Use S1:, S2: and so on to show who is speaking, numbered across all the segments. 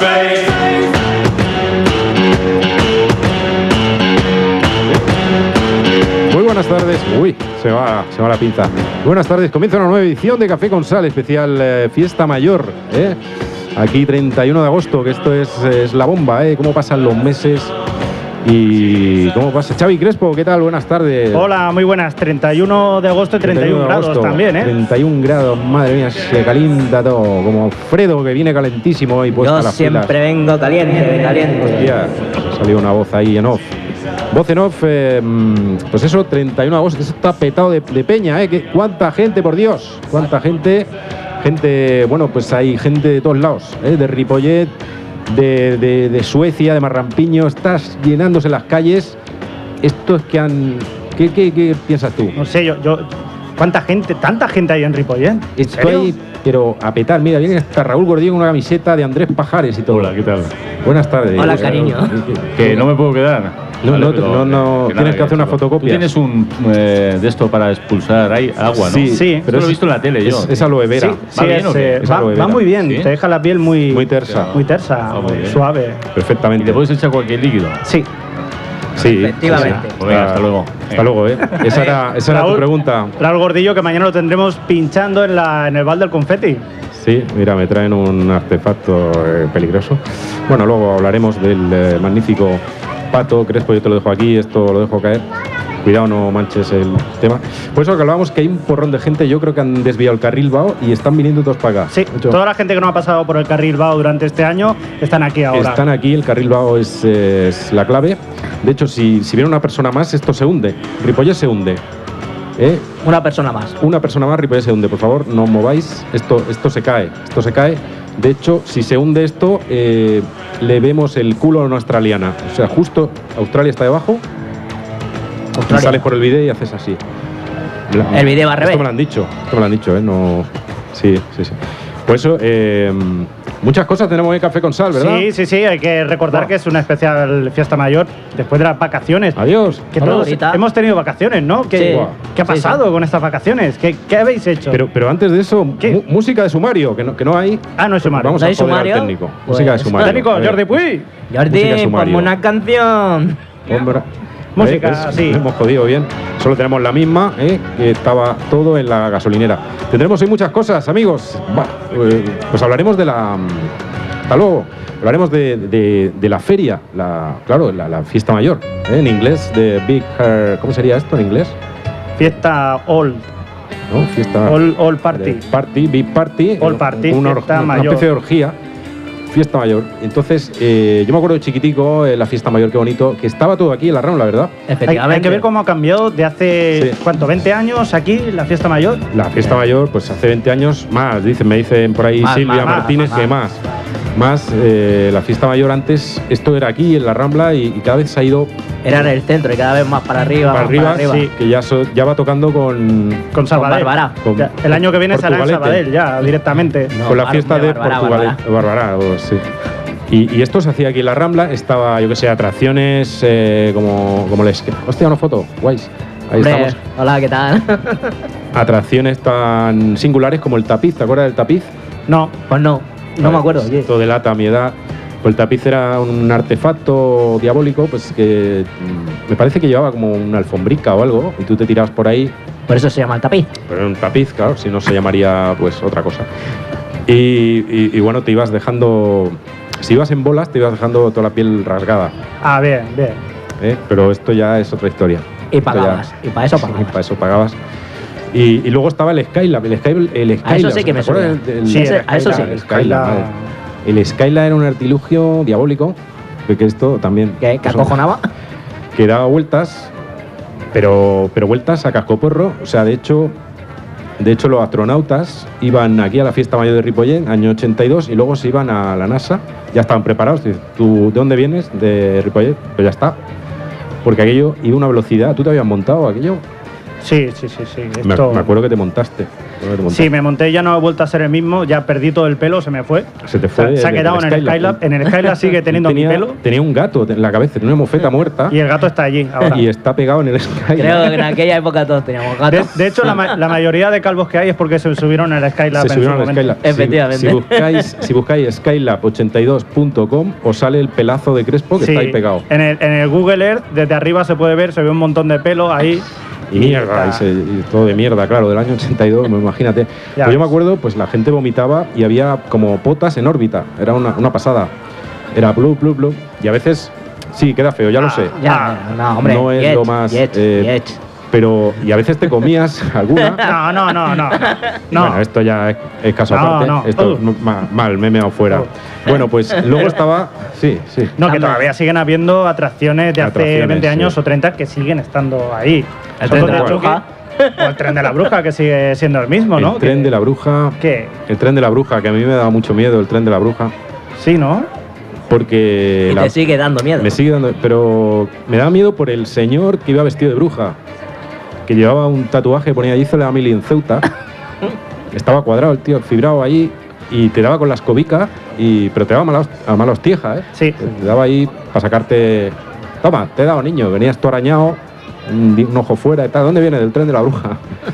S1: Muy buenas tardes. Uy, se va la pinza. Buenas tardes. Comienza una nueva edición de Café con Sal, especial Fiesta Mayor. Aquí 31 de agosto, que esto es la bomba. Cómo pasan los meses y cómo pasa. Xavi Crespo, ¿qué tal? Buenas tardes.
S2: Hola, muy buenas. 31 de agosto y 31 grados también,
S1: 31 grados, madre mía, se calienta todo. Como Fredo, que viene calentísimo y puesta
S3: Yo
S1: las
S3: siempre
S1: pilas.
S3: vengo caliente, caliente.
S1: Hostia, ha salido una voz ahí en off. Voz en off, pues eso, 31 de agosto, eso está petado de peña, ¿Cuánta gente, por Dios? ¿Cuánta gente? Gente, bueno, pues hay gente de todos lados, de Ripollet, de Suecia, de Marrampiño, estás llenándose las calles. Esto es que han... ¿Qué piensas tú?
S2: No sé, yo ¿cuánta gente? ¿Tanta gente hay en Ripollet?
S1: Estoy, pero a petar. Mira, viene hasta Raúl Gordillo con una camiseta de Andrés Pajares y todo.
S4: Hola, ¿qué tal?
S1: Buenas tardes.
S3: Hola, cariño.
S4: Que no me puedo quedar.
S1: No, tienes que hacer una fotocopia.
S4: Tú tienes un de esto para expulsar agua, ¿no?
S1: Sí,
S4: pero lo he visto en la tele yo.
S1: Es aloe vera.
S2: Sí, va muy bien.
S1: ¿Sí?
S2: Te deja la piel muy
S1: tersa.
S2: Muy tersa, muy suave.
S1: Perfectamente.
S4: ¿Y le puedes echar cualquier líquido?
S2: Sí.
S1: Sí,
S3: efectivamente.
S4: Pues venga, hasta luego.
S1: Hasta luego, Esa era tu pregunta.
S2: Raúl Gordillo, que mañana lo tendremos pinchando en el Val del Confeti.
S1: Sí, mira, me traen un artefacto peligroso. Bueno, luego hablaremos del magnífico Pato Crespo. Yo te lo dejo aquí, esto lo dejo caer. Cuidado, no manches el tema. Por eso que hablábamos que hay un porrón de gente. Yo creo que han desviado el carril Bao y están viniendo todos para acá.
S2: Sí, toda la gente que no ha pasado por el carril Bao durante este año están aquí ahora.
S1: Están aquí, el carril Bao es la clave. De hecho, si viene una persona más, esto se hunde. Ripollet se hunde.
S3: Una persona más.
S1: Una persona más, Ripollet se hunde. Por favor, no os mováis. Esto se cae. Esto se cae. De hecho, si se hunde esto, le vemos el culo a una australiana. O sea, justo Australia está debajo. Y sales por el vídeo y haces así.
S3: El vídeo va al revés.
S1: Esto me lo han dicho, No... Sí. Por eso, muchas cosas tenemos en Café con Sal, ¿verdad?
S2: Sí. Hay que recordar que es una especial fiesta mayor después de las vacaciones.
S1: Adiós.
S2: Que todos hemos tenido vacaciones, ¿no? ¿Qué ha pasado con estas vacaciones? ¿Qué habéis hecho?
S1: Pero antes de eso, música de sumario, que no hay.
S2: Ah, no hay sumario.
S1: Vamos
S3: ¿No
S1: a
S3: hay
S1: joder
S3: sumario?
S1: al técnico.
S3: Pues,
S1: Música de sumario.
S2: Técnico, Jordi Puy.
S3: Jordi, ponme una canción.
S1: Hombre.
S2: Música, sí.
S1: Hemos jodido bien. Solo tenemos la misma, que estaba todo en la gasolinera. Tendremos hoy muchas cosas, amigos. Pues hablaremos de la... Hasta luego. Hablaremos de la feria, la fiesta mayor. En inglés, de Big... ¿Cómo sería esto en inglés?
S2: Fiesta All.
S1: ¿No? Fiesta...
S2: All Party.
S1: Big Party.
S2: All Party,
S1: una
S2: mayor.
S1: especie de orgía. Fiesta mayor. Entonces, yo me acuerdo de chiquitico, la fiesta mayor, qué bonito, que estaba todo aquí en la Rambla, ¿verdad?
S3: Efectivamente.
S2: Hay que ver cómo ha cambiado de hace, ¿cuánto? ¿20 años aquí la fiesta mayor?
S1: La fiesta mayor, pues hace 20 años más, me dicen por ahí Silvia Martínez que más. La fiesta mayor antes, esto era aquí en la Rambla y cada vez se ha ido...
S3: Era en el centro y cada vez más para arriba.
S1: Para arriba. Sí, que ya va tocando con
S2: Sabadell. El año que viene será en Sabadell ya, directamente.
S1: No, con la fiesta de Barbará, sí. Y esto se hacía aquí en la Rambla, estaba, yo que sé, atracciones como les... Hostia, una foto, guays. Ahí estamos.
S3: Hola, ¿qué tal?
S1: Atracciones tan singulares como el tapiz, ¿te acuerdas del tapiz?
S3: No, pues no me acuerdo.
S1: Esto delata mi edad. Pues el tapiz era un artefacto diabólico, pues que me parece que llevaba como una alfombrica o algo, y tú te tirabas por ahí.
S3: Por eso se llama el tapiz.
S1: Pero era un tapiz, claro, si no se llamaría pues otra cosa. Y bueno, te ibas dejando... Si ibas en bolas, te ibas dejando toda la piel rasgada.
S2: Ah, bien.
S1: Pero esto ya es otra historia.
S3: Y pagabas. Y para eso pagabas.
S1: Y para eso pagabas. Y luego estaba el Skylab. El Skylab,
S3: a eso sí que me suena. A eso sí.
S1: El Skylab era un artilugio diabólico. Que esto también...
S3: ¿Que acojonaba?
S1: Que daba vueltas, pero vueltas a cascoporro. O sea, de hecho, los astronautas iban aquí a la fiesta mayor de Ripollet, año 82, y luego se iban a la NASA. Ya estaban preparados. Dices, ¿tú de dónde vienes? De Ripollet. Pues ya está. Porque aquello iba a una velocidad. ¿Tú te habías montado aquello?
S2: Sí.
S1: Me acuerdo que te montaste.
S2: Sí, me monté, ya no he vuelto a ser el mismo, ya perdí todo el pelo, se me fue.
S1: Se te fue.
S2: Se ha quedado en el Skylab. En el Skylab sigue teniendo mi pelo.
S1: Tenía un gato en la cabeza, tenía una mofeta muerta.
S2: Y el gato está allí ahora.
S1: Y está pegado en el Skylab.
S3: Creo que en aquella época todos teníamos gatos.
S2: De hecho, la mayoría de calvos que hay es porque se subieron al Skylab.
S1: Se subieron al Skylab.
S3: Efectivamente.
S1: Si buscáis skylab82.com, os sale el pelazo de Crespo que está ahí pegado.
S2: En el Google Earth, desde arriba se puede ver, se ve un montón de pelo ahí.
S1: Y mierda, y todo de mierda, claro, del año 82, imagínate. Pues yo me acuerdo, pues la gente vomitaba y había como potas en órbita, era una pasada. Era blue, y a veces, sí, queda feo, ya lo sé.
S3: No, hombre,
S1: no es lo más... pero, y a veces te comías alguna.
S2: No.
S1: Bueno, esto ya es caso aparte.
S2: No.
S1: Esto mal, me he meado fuera. Bueno, pues luego estaba... Sí.
S2: No, que todavía siguen habiendo atracciones de hace 20 años o 30 que siguen estando ahí.
S3: El tren de la bruja.
S2: O el tren de la bruja, que sigue siendo el mismo, ¿no?
S1: El tren de la bruja...
S2: ¿Qué?
S1: El tren de la bruja, que a mí me daba mucho miedo el tren de la bruja.
S2: Sí, ¿no?
S1: Porque...
S3: Y te sigue dando miedo.
S1: Me sigue dando... Pero me daba miedo por el señor que iba vestido de bruja. Que llevaba un tatuaje que ponía Hizo la Emily en Ceuta. Estaba cuadrado el tío, fibrado allí. Y te daba con la escobica, pero te daba a mala hostieja, ¿eh?
S2: Sí.
S1: Te daba ahí para sacarte... Toma, te he dado, niño. Venías tú arañado, un ojo fuera y tal. ¿Dónde viene? Del tren de la bruja.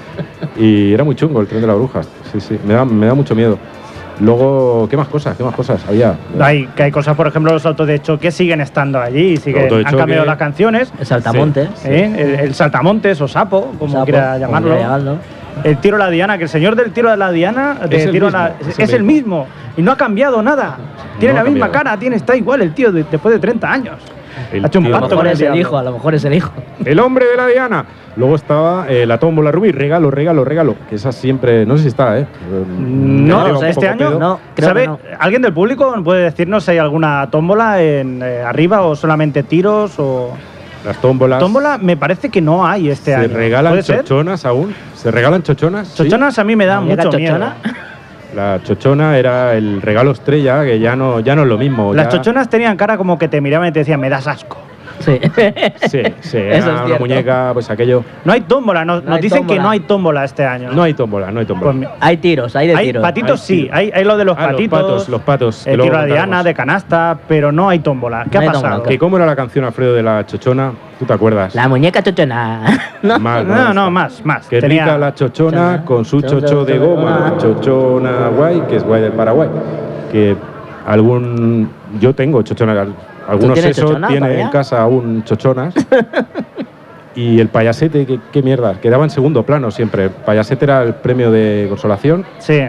S1: Y era muy chungo el tren de la bruja. Sí. Me da mucho miedo. Luego, ¿qué más cosas había?
S2: Hay cosas, por ejemplo, los autos de choque siguen estando allí. Han cambiado las canciones.
S3: El saltamontes.
S2: Sí. El saltamontes o sapo, como quiera llamarlo. El tiro a la diana, que el señor del tiro a la diana es el mismo y no ha cambiado nada. Tiene la misma cara, está igual el tío después de 30 años. Ha hecho un pacto con el diablo.
S3: A lo mejor es el hijo.
S1: El hombre de la diana. Luego estaba la tómbola rubí, regalo. Que esa siempre, no sé si está, ¿eh?
S2: No, este año
S3: no.
S2: ¿Sabe? ¿Alguien del público puede decirnos si hay alguna tómbola arriba o solamente tiros o...?
S1: Las tómbolas.
S2: Tómbola me parece que no hay este año.
S1: ¿Se regalan chochonas aún? ¿Se regalan chochonas?
S2: Chochonas sí. A mí me da mucho miedo.
S1: La chochona era el regalo estrella, que ya no es lo mismo.
S2: Las chochonas tenían cara como que te miraban y te decían, me das asco.
S3: Sí.
S1: Era una muñeca, pues aquello.
S2: No hay tómbola, nos dicen que no hay tómbola este año.
S1: No hay tómbola.
S2: Pues,
S3: hay tiros, hay tiros.
S2: Patitos sí, hay lo de los patitos.
S1: Los patos.
S2: El tiro a diana, de canasta, pero no hay tómbola. ¿Qué ha pasado?
S1: ¿Cómo era la canción, Alfredo, de la chochona? ¿Tú te acuerdas?
S3: La muñeca chochona.
S2: Más.
S1: Que rica la chochona con su chocho de goma. Chochona guay, que es guay del Paraguay. Que yo tengo chochona. Algunos eso tienen en casa aún chochonas. Y el payasete, qué mierda, quedaba en segundo plano siempre. El payasete era el premio de consolación.
S2: Sí.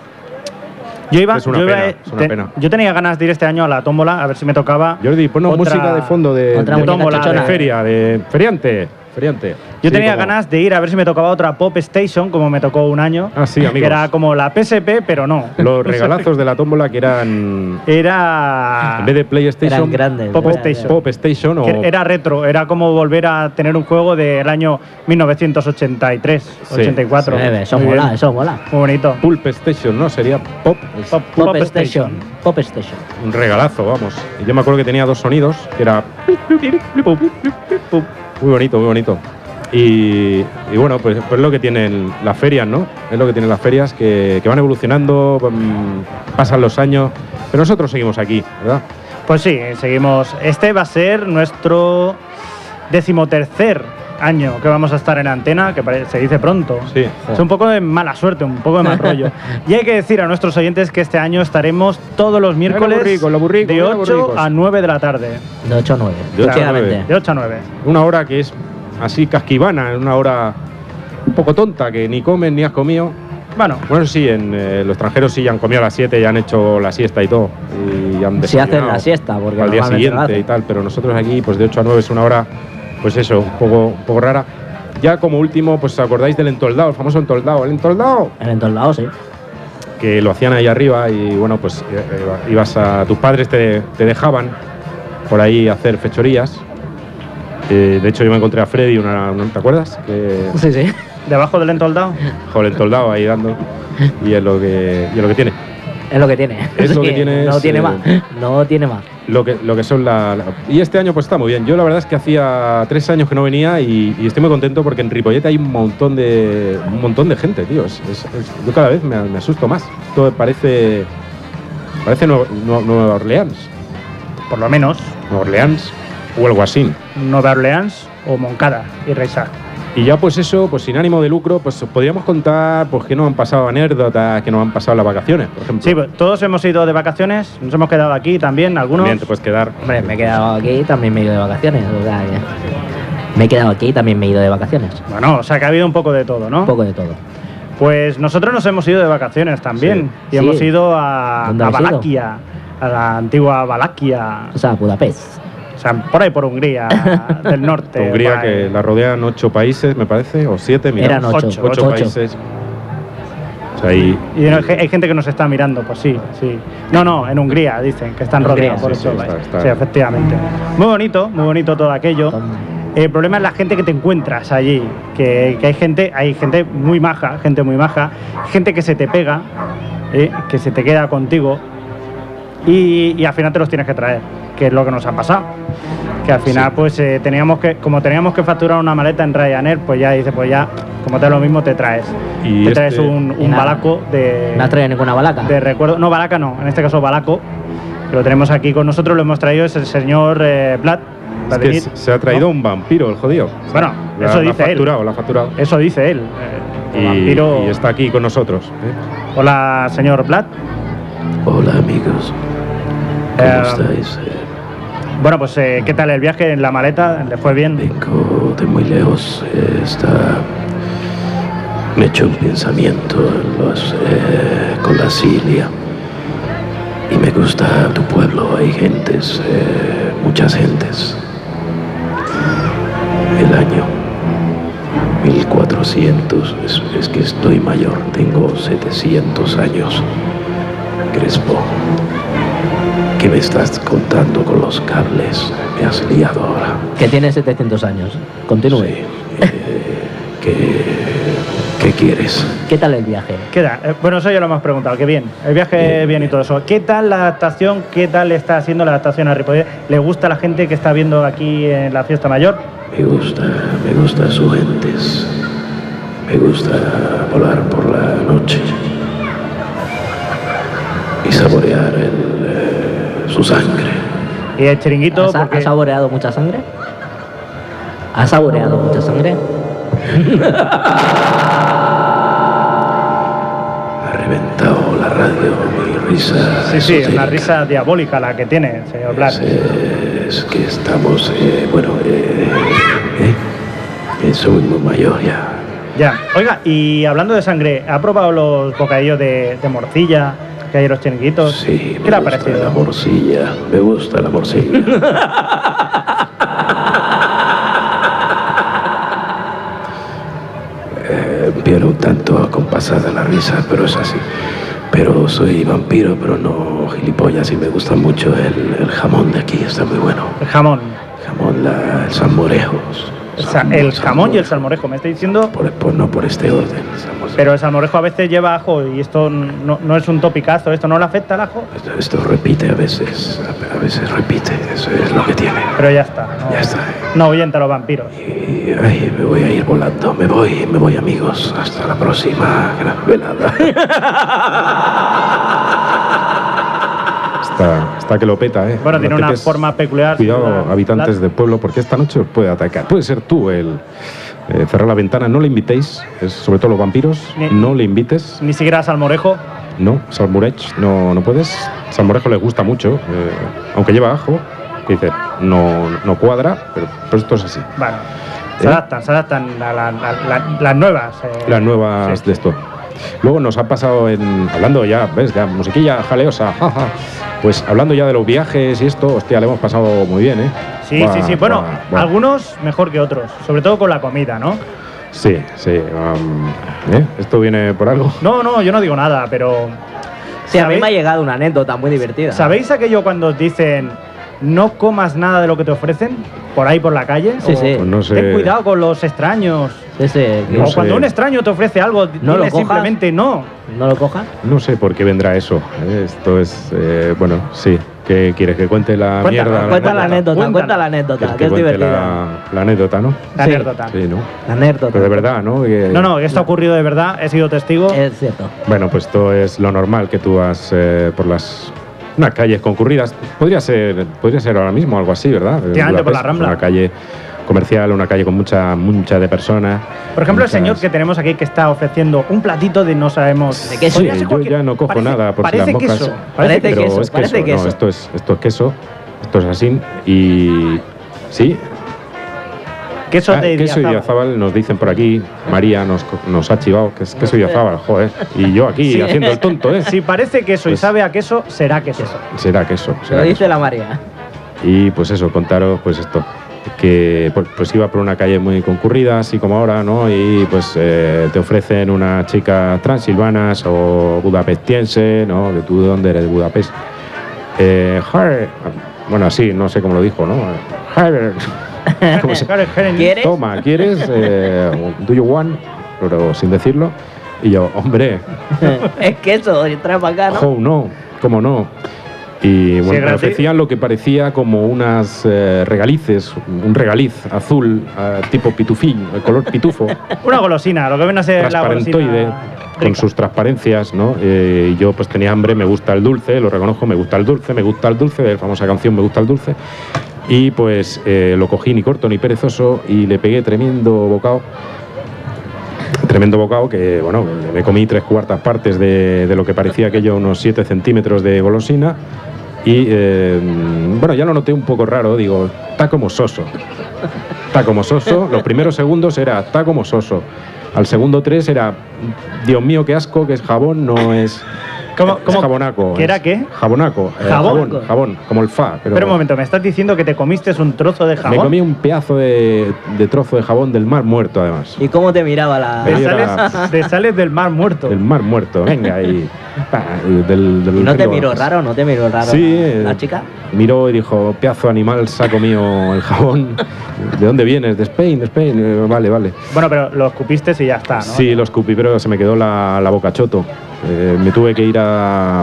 S1: Es una pena.
S2: Yo tenía ganas de ir este año a la tómbola, a ver si me tocaba.
S1: Jordi, ponnos música de fondo de
S2: tómbola,
S1: de feria, de feriante.
S2: Yo tenía ganas de ir a ver si me tocaba otra Pop Station, como me tocó un año.
S1: Ah, sí, amigos.
S2: Que era como la PSP, pero no.
S1: Los regalazos de la tómbola que eran...
S2: En
S1: vez de PlayStation,
S3: eran grandes,
S1: Pop Station o...
S2: Era retro, era como volver a tener un juego del año 1983, 84.
S3: Eso mola.
S2: Muy bonito.
S1: Pulp Station, ¿no? Sería Pop
S3: Station.
S1: Un regalazo, vamos. Y yo me acuerdo que tenía dos sonidos, que era... Muy bonito. Y bueno, pues es lo que tienen las ferias, ¿no? Es lo que tienen las ferias, que van evolucionando, pasan los años, pero nosotros seguimos aquí, ¿verdad?
S2: Pues sí, seguimos. Este va a ser nuestro 13º año que vamos a estar en antena, que se dice pronto.
S1: Sí.
S2: Es un poco de mala suerte, un poco de mal rollo. Y hay que decir a nuestros oyentes que este año estaremos todos los miércoles de 8 a 9 de la tarde.
S3: De 8 a 9.
S2: De 8 a 9.
S1: Una hora que es así casquivana, una hora un poco tonta, que ni comen ni has comido. Bueno, sí, en los extranjeros sí ya han comido a las 7, ya han hecho la siesta y todo. Y han
S3: sí hacen la siesta, porque
S1: al día siguiente y tal, pero nosotros aquí, pues de 8 a 9 es una hora, pues eso, un poco rara. Ya como último, pues ¿os acordáis del entoldado, el famoso entoldado? ¿El entoldado?
S3: El entoldado, sí.
S1: Que lo hacían ahí arriba y bueno, pues ibas a... Tus padres te dejaban por ahí hacer fechorías. De hecho, yo me encontré a Freddy, ¿te acuerdas?
S3: Sí.
S2: ¿Debajo del entoldado?
S1: Con el entoldado ahí dando. Y es lo que tiene.
S3: Es lo que tiene.
S1: Es lo que tiene.
S3: No tiene más.
S1: lo que son y este año pues está muy bien. Yo la verdad es que hacía 3 años que no venía y estoy muy contento porque en Ripollet hay un montón de gente, tío. Yo cada vez me asusto más. Esto parece Nueva Orleans.
S2: Por lo menos.
S1: Nueva Orleans o algo así.
S2: Nueva Orleans o Moncada y Reisá.
S1: Y ya pues eso, pues sin ánimo de lucro, pues podríamos contar pues que nos han pasado anécdotas, que nos han pasado las vacaciones, por ejemplo.
S2: Sí, pues todos hemos ido de vacaciones, nos hemos quedado aquí también, algunos.
S1: Bien, te puedes quedar.
S3: Hombre, me he quedado aquí y también me he ido de vacaciones. O sea, me he quedado aquí y también me he ido de vacaciones.
S2: Bueno, o sea que ha habido un poco de todo, ¿no?
S3: Un poco de todo.
S2: Pues nosotros nos hemos ido de vacaciones también.
S3: Sí.
S2: Y hemos ido a Valaquia, a la antigua Valaquia.
S3: O sea, Budapest.
S2: O sea, por ahí por Hungría del norte.
S1: Hungría, que la rodean 8 países, me parece, o 7, mira.
S3: Eran 8
S1: países. O sea,
S2: y hay gente que nos está mirando, pues sí. No, en Hungría dicen que están rodeados por eso. Sí, efectivamente. Muy bonito todo aquello. El problema es la gente que te encuentras allí, que hay gente muy maja, gente que se te pega, que se te queda contigo y al final te los tienes que traer, que es lo que nos ha pasado. Que al final pues teníamos que facturar una maleta en Ryanair, pues ya dice, pues ya, como te da lo mismo, te traes.
S1: Y
S2: te traes un balaco de...
S3: ¿No has traído ninguna balaca?
S2: De recuerdo. No, balaca no, en este caso balaco. Lo tenemos aquí con nosotros, lo hemos traído, es el señor Vlad.
S1: Es que se ha traído un vampiro, el jodido.
S2: Bueno, eso dice él.
S1: La ha facturado.
S2: Eso dice él. El vampiro.
S1: Y está aquí con nosotros.
S2: Hola, señor Vlad.
S5: Hola, amigos. ¿Cómo estáis?
S2: Bueno, pues ¿qué tal el viaje en la maleta? ¿Le fue bien?
S5: Vengo de muy lejos. Me he hecho un pensamiento con la Silia. Y me gusta tu pueblo. Hay gentes, muchas gentes. El año 1400, es que estoy mayor, tengo 700 años. Crespo, ¿qué me estás contando con los cables? Me has liado ahora.
S3: Que tiene 700 años. Continúe.
S5: Sí, ¿qué quieres?
S3: ¿Qué tal el viaje?
S2: Bueno, eso ya lo hemos preguntado, que bien. El viaje bien y todo eso. ¿Qué tal la adaptación? ¿Qué tal está haciendo la adaptación a Ripollet? ¿Le gusta a la gente que está viendo aquí en la fiesta mayor?
S5: Me gusta su gentes. Me gusta volar por la noche y saborear su sangre.
S2: ¿Y el chiringuito?
S3: ¿Has saboreado mucha sangre? ¿Has saboreado mucha sangre?
S5: Ha reventado la radio, mi risa.
S2: Sí, es una risa diabólica la que tiene, señor Blas.
S5: Es que estamos, soy muy mayor ya.
S2: Ya, oiga, y hablando de sangre, ¿ha probado los bocadillos de morcilla que hay en los chiringuitos?
S5: Sí,
S2: ¿qué le ha parecido?
S5: La morcilla, me gusta la morcilla. Viene un tanto acompasada la risa, pero es así. Pero soy vampiro, pero no gilipollas, y me gusta mucho el jamón de aquí, está muy bueno.
S2: ¿El jamón?
S5: El salmorejo.
S2: El jamón y el salmorejo, me está diciendo.
S5: No por este orden.
S2: Pero el salmorejo a veces lleva ajo y esto no es un topicazo, ¿esto no le afecta al ajo?
S5: Esto repite a veces repite, eso es lo que tiene.
S2: Pero ya está.
S5: Ya está.
S2: No ahuyenta a los vampiros.
S5: Y me voy a ir volando, me voy amigos, hasta la próxima gran velada.
S1: Está que lo peta, ¿eh?
S2: Bueno, tiene una forma peculiar.
S1: Cuidado, habitantes del pueblo, porque esta noche os puede atacar. Puede ser tú el cerrar la ventana, no le invitéis, sobre todo los vampiros, no le invites.
S2: Ni siquiera a salmorejo.
S1: No, salmurech, no puedes. Salmorejo les gusta mucho, aunque lleva ajo, que dice, no cuadra, pero esto es así.
S2: Bueno, se adaptan a las nuevas.
S1: Las nuevas sí. De esto. Luego nos ha pasado hablando ya, ¿ves? Ya musiquilla jaleosa, jaja. Pues hablando ya de los viajes y esto, hostia, le hemos pasado muy bien, ¿eh?
S2: Sí. Bueno, algunos mejor que otros, sobre todo con la comida, ¿no?
S1: Sí. ¿Esto viene por algo?
S2: No, yo no digo nada, pero...
S3: Sí, a mí me ha llegado una anécdota muy divertida.
S2: ¿Sabéis aquello cuando os dicen no comas nada de lo que te ofrecen por ahí por la calle?
S3: Sí.
S1: Pues no sé.
S2: Ten cuidado con los extraños.
S3: Sí.
S2: O cuando un extraño te ofrece algo, dile simplemente no.
S3: ¿No lo cojas?
S1: No sé por qué vendrá eso. Esto es, bueno, sí. ¿Qué quieres que cuente la mierda?
S3: Cuenta la anécdota, que es divertida.
S1: La anécdota, ¿no?
S2: La anécdota.
S1: Sí, ¿no?
S3: La anécdota.
S1: Pero de verdad, ¿no?
S2: No, que esto ha ocurrido de verdad, he sido testigo.
S3: Es cierto.
S1: Bueno, pues esto es lo normal que tú vas por unas calles concurridas. Podría ser ahora mismo algo así, ¿verdad?
S2: Efectivamente, por la Rambla.
S1: Una calle comercial, una calle con mucha de personas.
S2: Por ejemplo, el señor que tenemos aquí que está ofreciendo un platito de no sabemos
S3: de queso.
S1: Sí, yo ya no cojo nada por si las moscas.
S2: Queso.
S3: Parece
S1: pero
S3: queso,
S1: es
S3: parece
S1: queso.
S3: queso.
S1: No, esto es queso, esto es así y sí.
S2: queso de
S1: queso Idiazábal nos dicen por aquí. María nos ha chivado que es queso Idiazábal, joder. Y yo aquí
S2: Sí.
S1: haciendo el tonto, ¿eh?
S2: Si parece queso y
S1: Pues-
S2: sabe a queso, será queso.
S1: Será queso.
S3: Lo dice la María.
S1: Y pues eso, contaros pues esto, que pues iba por una calle muy concurrida, así como ahora, ¿no? Y pues te ofrecen unas chicas transilvanas o budapestiense, ¿no? Que tú de dónde eres, de Budapest. Bueno, así, no sé cómo lo dijo, ¿no? ¿Cómo se-
S3: ¿Quieres?
S1: Toma, ¿quieres? Do you want? Pero sin decirlo. Y yo, hombre,
S3: Es queso, trae para acá, ¿no?
S1: oh, no, ¿cómo no? Y bueno, me
S2: gratis.
S1: ofrecían lo que parecía como unas regalices, un regaliz azul, tipo pitufín, el color pitufo,
S2: Una golosina, lo que viene a ser la
S1: transparentoide,
S2: golosina.
S1: con
S2: rica.
S1: sus transparencias, ¿no? Y yo pues tenía hambre, me gusta el dulce, lo reconozco, me gusta el dulce, de la famosa canción Me gusta el dulce. Y pues lo cogí ni corto ni perezoso y le pegué tremendo bocado que, bueno, me comí 3/4 partes de lo que parecía aquello, unos 7 centímetros de golosina. Y bueno, ya lo noté un poco raro, digo, está como soso. Los primeros segundos era, está como soso. Al segundo 3 era, Dios mío, qué asco, que es jabón, no es...
S2: ¿Cómo-
S1: es
S2: cómo-
S1: jabonaco.
S2: ¿qué era
S1: es
S2: qué?
S1: Jabonaco.
S2: ¿Jabón?
S1: Jabón, como el fa.
S2: Pero un momento, me estás diciendo que te comiste un trozo de jabón.
S1: Me comí un pedazo de trozo de jabón del mar muerto, además.
S3: ¿Y cómo te miraba la...?
S1: Ahí
S2: Te sales del mar muerto.
S1: Del mar muerto, venga, y...
S3: ¿Y no te miró raro?
S1: Sí,
S3: la chica?
S1: miró y dijo, pedazo de animal, se ha comido el jabón. ¿De dónde vienes? De Spain. Vale.
S2: Bueno, pero lo escupiste y ya está, ¿no?
S1: Sí, lo escupí, pero se me quedó la boca choto. Me tuve que ir a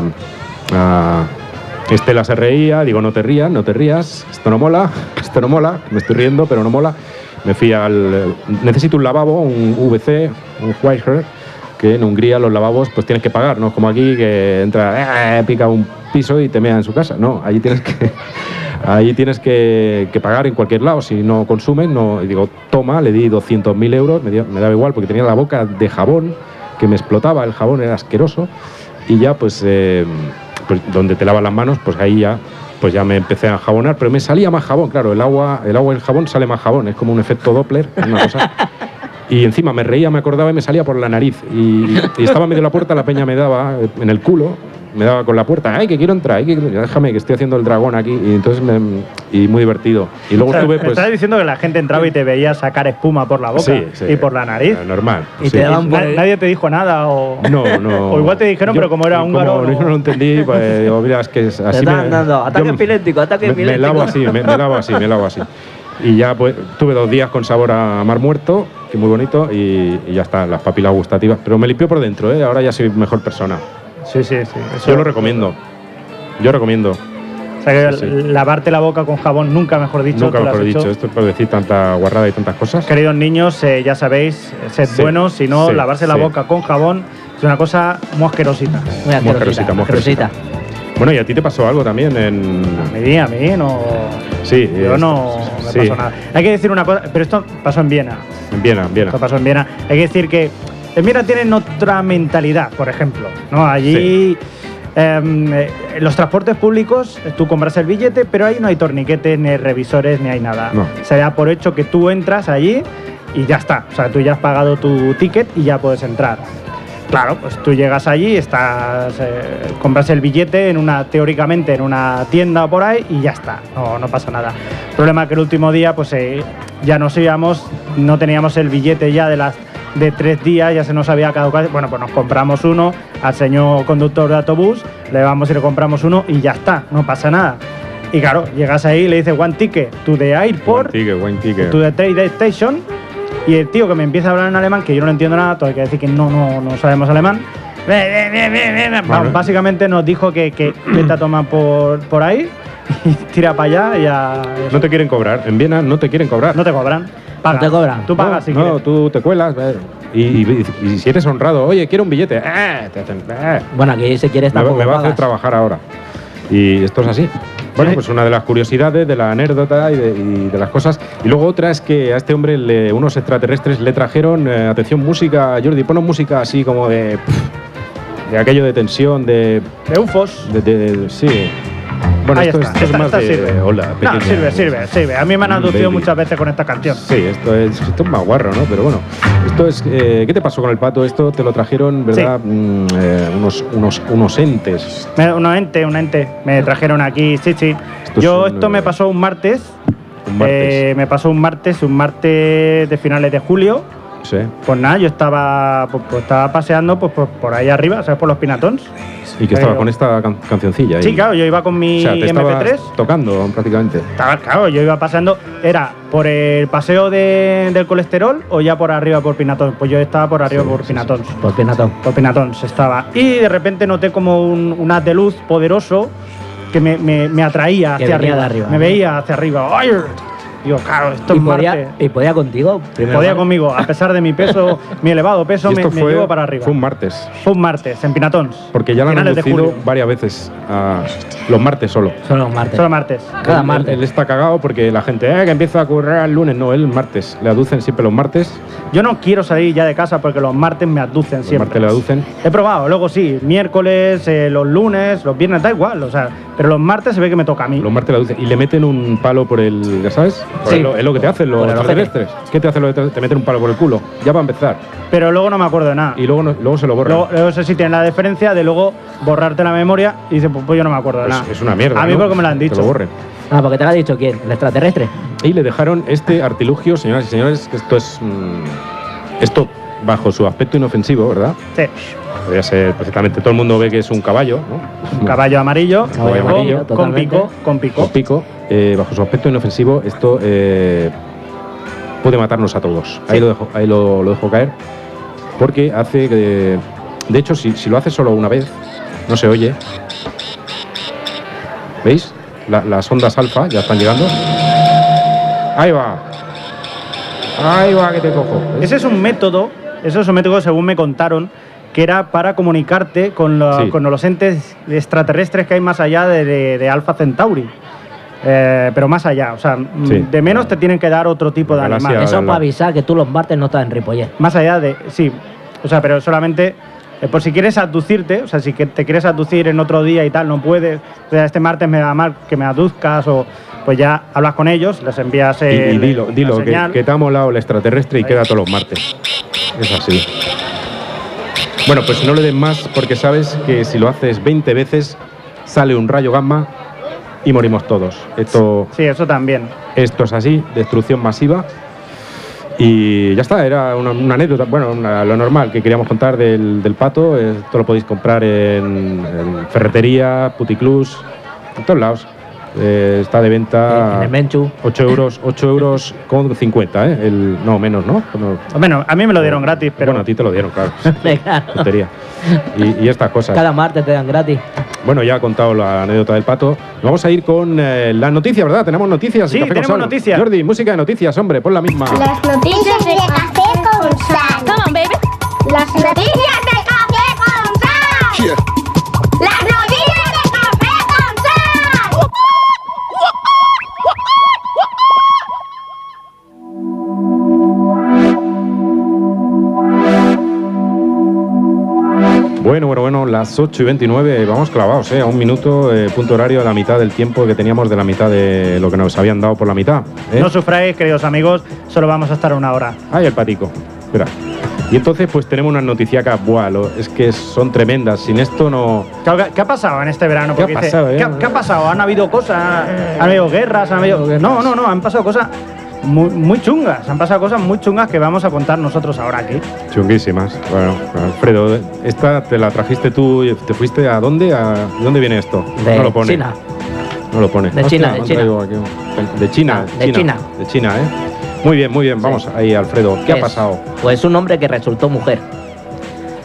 S1: Estela se reía, digo, no te rías, esto no mola, me estoy riendo, pero no mola. Me fui necesito un lavabo, un VC, un Whitehair, que en Hungría los lavabos pues tienes que pagar, no es como aquí que entra, pica un piso y te mea en su casa, no, ahí tienes que pagar en cualquier lado, si no consumes, no. Y digo, toma, le di 200.000 euros, me daba igual porque tenía la boca de jabón, que me explotaba, el jabón era asqueroso, y ya pues donde te lavas las manos, pues ahí ya me empecé a jabonar, pero me salía más jabón, claro, el agua y el jabón sale más jabón, es como un efecto Doppler, una cosa. Y encima me reía, me acordaba y me salía por la nariz. Y estaba medio la puerta, la peña me daba en el culo, me daba con la puerta, ¡ay, que quiero entrar! Déjame, que estoy haciendo el dragón aquí. Y entonces y muy divertido. Y luego
S2: O sea,
S1: estuve,
S2: me
S1: pues...
S2: estás diciendo que la gente entraba y te veía sacar espuma por la boca
S1: Sí,
S2: y por la nariz.
S1: Normal.
S3: Y
S1: sí.
S3: te daban por el-
S2: Nadie te dijo nada o...
S1: No.
S2: O igual te dijeron, pero como era húngaro,
S1: Como
S2: no-
S1: yo no lo entendí, pues digo, mira, es que así
S3: Te estaban dando ataque
S1: yo
S3: epiléptico.
S1: me lavo así, me lavo así. Y ya pues tuve 2 días con sabor a mar muerto, que muy bonito, y ya está, las papilas gustativas. Pero me limpió por dentro, ¿eh? Ahora ya soy mejor persona.
S2: Sí. Eso
S1: Yo lo recomiendo.
S2: O sea que
S1: Sí.
S2: lavarte la boca con jabón, nunca mejor dicho.
S1: Nunca
S2: tú lo has
S1: mejor
S2: hecho.
S1: dicho. Esto es por decir tanta guarrada y tantas cosas.
S2: Queridos niños, ya sabéis, sed
S1: Sí,
S2: buenos, si no,
S1: sí,
S2: lavarse la
S1: sí.
S2: boca con jabón es una cosa muy asquerosita.
S3: Muy
S1: asquerosita, muy
S3: asquerosita.
S1: Bueno, y a ti te pasó algo también en...
S2: A mí no...
S1: Sí.
S2: Yo no me
S1: sí,
S2: pasó nada. Hay que decir una cosa, pero esto pasó en Viena.
S1: En Viena.
S2: Esto pasó en Viena. Hay que decir que en Viena tienen otra mentalidad, por ejemplo, ¿no? Allí los transportes públicos, tú compras el billete, pero ahí no hay torniquetes, ni hay revisores, ni hay nada.
S1: No.
S2: Se da por hecho que tú entras allí y ya está. O sea, tú ya has pagado tu ticket y ya puedes entrar. Claro, pues tú llegas allí, compras el billete teóricamente en una tienda o por ahí y ya está, no pasa nada. El problema es que el último día pues ya nos íbamos, no teníamos el billete ya de 3 días, ya se nos había caducado. Bueno, pues nos compramos uno al señor conductor de autobús, le vamos y le compramos uno y ya está, no pasa nada. Y claro, llegas ahí y le dices one ticket to the airport,
S1: Buen ticket.
S2: to the train station. Y el tío que me empieza a hablar en alemán, que yo no lo entiendo nada, todo hay que decir que no sabemos alemán, Vamos, básicamente nos dijo que vete a tomar por ahí y tira para allá y ya.
S1: No te quieren cobrar. En Viena no te quieren cobrar.
S2: No te cobran. Paga.
S3: No te cobran.
S2: Tú pagas si
S1: No,
S2: quieres.
S1: tú te cuelas. Y si eres honrado, oye, quiero un billete. Te hacen,
S3: Bueno, aquí si quieres tampoco
S1: me va a hacer
S3: pagas.
S1: trabajar ahora. Y esto es así. Bueno, pues una de las curiosidades, de la anécdota y de las cosas. Y luego otra es que a este hombre unos extraterrestres le trajeron, atención, música, Jordi, ponos música así como de aquello de tensión, de
S2: UFOs.
S1: sí. Bueno,
S2: Ahí
S1: esto
S2: está,
S1: es
S2: esta
S1: más de
S2: sirve.
S1: hola,
S2: No,
S1: pequeña.
S2: sirve. A mí me han aducido
S1: Baby.
S2: muchas veces con esta canción.
S1: Sí, esto es más guarro, ¿no? Pero bueno, esto es. ¿Qué te pasó con el pato? Esto te lo trajeron, ¿verdad? Unos entes.
S2: Un ente. Me trajeron aquí, sí. Esto me pasó un martes. Me pasó un martes de finales de julio.
S1: Sí.
S2: Pues nada, yo estaba paseando por ahí arriba, ¿sabes? Por los Pinatons.
S1: Y que estaba con esta cancioncilla.
S2: Sí, claro, yo iba con mi
S1: o sea, te
S2: MP3.
S1: estabas tocando prácticamente.
S2: Claro, yo iba paseando. ¿Era por el paseo del colesterol o ya por arriba por Pinatons? Pues yo estaba por arriba por Pinatons.
S3: Por Pinatón.
S2: Por Pinatons estaba. Y de repente noté como un haz de luz poderoso que me atraía
S3: Que
S2: hacia
S3: venía
S2: arriba.
S3: de arriba,
S2: Me
S3: ¿no?
S2: veía hacia arriba. ¡Ay! Digo, claro, esto es Marte.
S3: ¿Y podía contigo? Primero,
S2: Podía
S3: ¿no?
S2: conmigo, a pesar de mi peso, mi elevado peso,
S1: Y esto
S2: me llevó para arriba.
S1: Fue un martes.
S2: Fue un martes, en Pinatons.
S1: Porque ya lo han
S2: finales de
S1: anunciado
S2: julio.
S1: varias veces. Los martes solo.
S3: Son los martes.
S2: Solo martes.
S3: Cada
S1: Él
S3: martes.
S1: está cagado porque la gente, que empieza a currar el lunes. No, él el martes. Le aducen siempre los martes.
S2: Yo no quiero salir ya de casa porque los martes me aducen
S1: Los
S2: siempre.
S1: martes le aducen.
S2: He probado, luego sí, miércoles, los lunes, los viernes, da igual, o sea, pero los martes se ve que me toca a mí.
S1: Los martes le aducen. Y le meten un palo por el. ¿Ya sabes?
S3: Sí.
S1: Es lo que te hacen los
S3: Por el ojete.
S1: extraterrestres. ¿Qué te hacen los extraterrestres? Te meten un palo por el culo. Ya va a empezar.
S2: Pero luego no me acuerdo de nada.
S1: Y luego se lo borran.
S2: Luego eso sí tiene la diferencia de luego borrarte la memoria y dices, pues yo no me acuerdo de
S1: Pues
S2: nada.
S1: es una mierda.
S2: A mí
S1: ¿no?
S2: porque me lo han dicho.
S1: Que lo borren.
S3: Ah, porque te lo ha dicho quién, el extraterrestre.
S1: Y le dejaron este artilugio, señoras y señores, que esto es. Esto, bajo su aspecto inofensivo, ¿verdad?
S2: Sí,
S1: Podría ser perfectamente. Todo el mundo ve que es un caballo, ¿no?
S2: un caballo amarillo,
S3: Caballo
S2: con-
S3: amarillo,
S2: con
S3: totalmente.
S2: pico, con pico.
S1: Con pico. Bajo su aspecto inofensivo, esto puede matarnos a todos. Ahí, lo dejo caer. Porque hace que. De hecho, si lo hace solo una vez, no se oye. ¿Veis? Las ondas alfa ya están llegando. Ahí va. Ahí va, que te cojo. ¿Ves?
S2: Ese es un método, según me contaron, que era para comunicarte con los entes extraterrestres que hay más allá de Alpha Centauri. Pero más allá, o sea,
S1: Sí.
S2: de menos te tienen que dar otro tipo de
S1: Galaxia.
S2: animal.
S3: Eso
S1: la-
S3: para avisar que tú los martes no estás en Ripollet.
S2: Más allá de, sí, o sea, pero solamente por si quieres abducirte, o sea, si te quieres abducir en otro día y tal, no puedes, o sea, este martes me da mal que me abduzcas o pues ya hablas con ellos, les envías
S1: Y dilo,
S2: la señal.
S1: que te ha molado el extraterrestre y queda todos los martes. Es así. Bueno, pues no le den más porque sabes que si lo haces 20 veces sale un rayo gamma y morimos todos. Esto
S2: Sí, eso también.
S1: es así, destrucción masiva. Y ya está, era una anécdota, bueno, lo normal que queríamos contar del pato. Esto lo podéis comprar en ferretería, puticlús, en todos lados. Está de venta
S3: En el Menchu.
S1: 8 euros con 50, ¿eh? No, menos, ¿no?
S2: Bueno, a mí me lo dieron gratis, pero
S1: Bueno, a ti te lo dieron, claro.
S3: Claro.
S1: Tontería. Y estas cosas.
S3: Cada martes te dan gratis.
S1: Bueno, ya he contado la anécdota del pato. Nos vamos a ir con las noticias, ¿verdad? Tenemos noticias.
S2: Sí,
S1: en Café con
S2: tenemos
S1: Sal.
S2: noticias.
S1: Jordi, música de noticias, hombre, pon la misma.
S6: Las noticias de Café con Sal.
S7: Come on, baby.
S6: Las noticias de Café con Sal. Las noticias de Café con Sal.
S1: Bueno, las 8:29, vamos clavados, a un minuto, punto horario, a la mitad del tiempo que teníamos de la mitad de lo que nos habían dado por la mitad.
S2: no sufráis, queridos amigos, solo vamos a estar una hora.
S1: Ay, el patico. Espera. Y entonces, pues tenemos unas noticiacas, es que son tremendas. Sin esto no.
S2: ¿Qué ha pasado en este verano?
S1: ¿Qué ha
S2: Porque
S1: pasado,
S2: ¿qué ha pasado? ¿Han habido cosas? ¿Han habido guerras? No, han pasado cosas muy chungas. Han pasado cosas muy chungas que vamos a contar nosotros ahora aquí.
S1: Chunguísimas. Bueno, Alfredo, esta te la trajiste tú y te fuiste ¿a dónde? ¿De dónde viene esto?
S3: De
S1: no lo pone.
S3: China.
S1: No lo pone.
S3: De
S1: Hostia,
S3: China,
S1: me
S3: de
S1: han
S3: China.
S1: traído aquí un- De China.
S3: De China.
S1: De China, ¿eh? Muy bien. Vamos ahí, Alfredo. ¿Qué ha pasado?
S3: Pues un hombre que resultó mujer.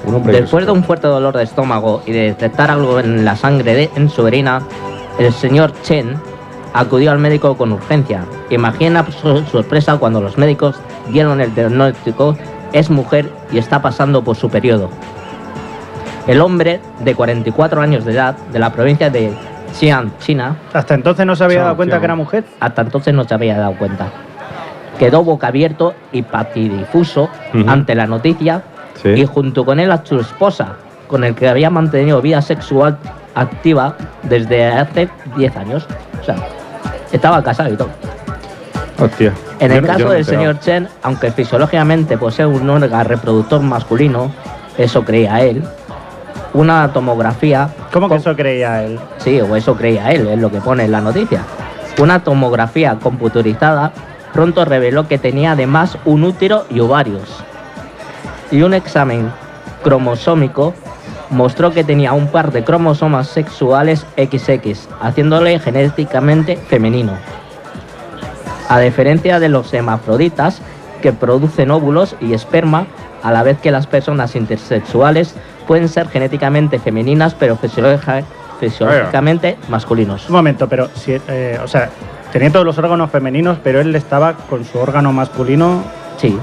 S1: Un hombre
S3: Después de un fuerte dolor de estómago y de detectar algo en la sangre en su orina, el señor Chen acudió al médico con urgencia. Imagina su sorpresa cuando los médicos dieron el diagnóstico: es mujer y está pasando por su periodo. El hombre, de 44 años de edad, de la provincia de Xi'an, China.
S2: ¿Hasta entonces no se había dado cuenta que era mujer?
S3: Hasta entonces no se había dado cuenta. Quedó boca abierto y patidifuso ante la noticia, y junto con él a su esposa, con el que había mantenido vida sexual activa desde hace 10 años. O sea, estaba casado y todo.
S1: Hostia.
S3: En el caso del señor Chen, aunque fisiológicamente posee un órgano reproductor masculino, eso creía él, una tomografía...
S2: ¿Cómo que eso creía él?
S3: Sí, o eso creía él, es lo que pone en la noticia. Una tomografía computerizada pronto reveló que tenía además un útero y ovarios. Y un examen cromosómico mostró que tenía un par de cromosomas sexuales XX, haciéndole genéticamente femenino. A diferencia de los hermafroditas, que producen óvulos y esperma, a la vez que las personas intersexuales pueden ser genéticamente femeninas, pero fisiológicamente masculinos.
S2: Un momento, pero si, o sea, tenía todos los órganos femeninos, pero él estaba con su órgano masculino.
S3: Sí.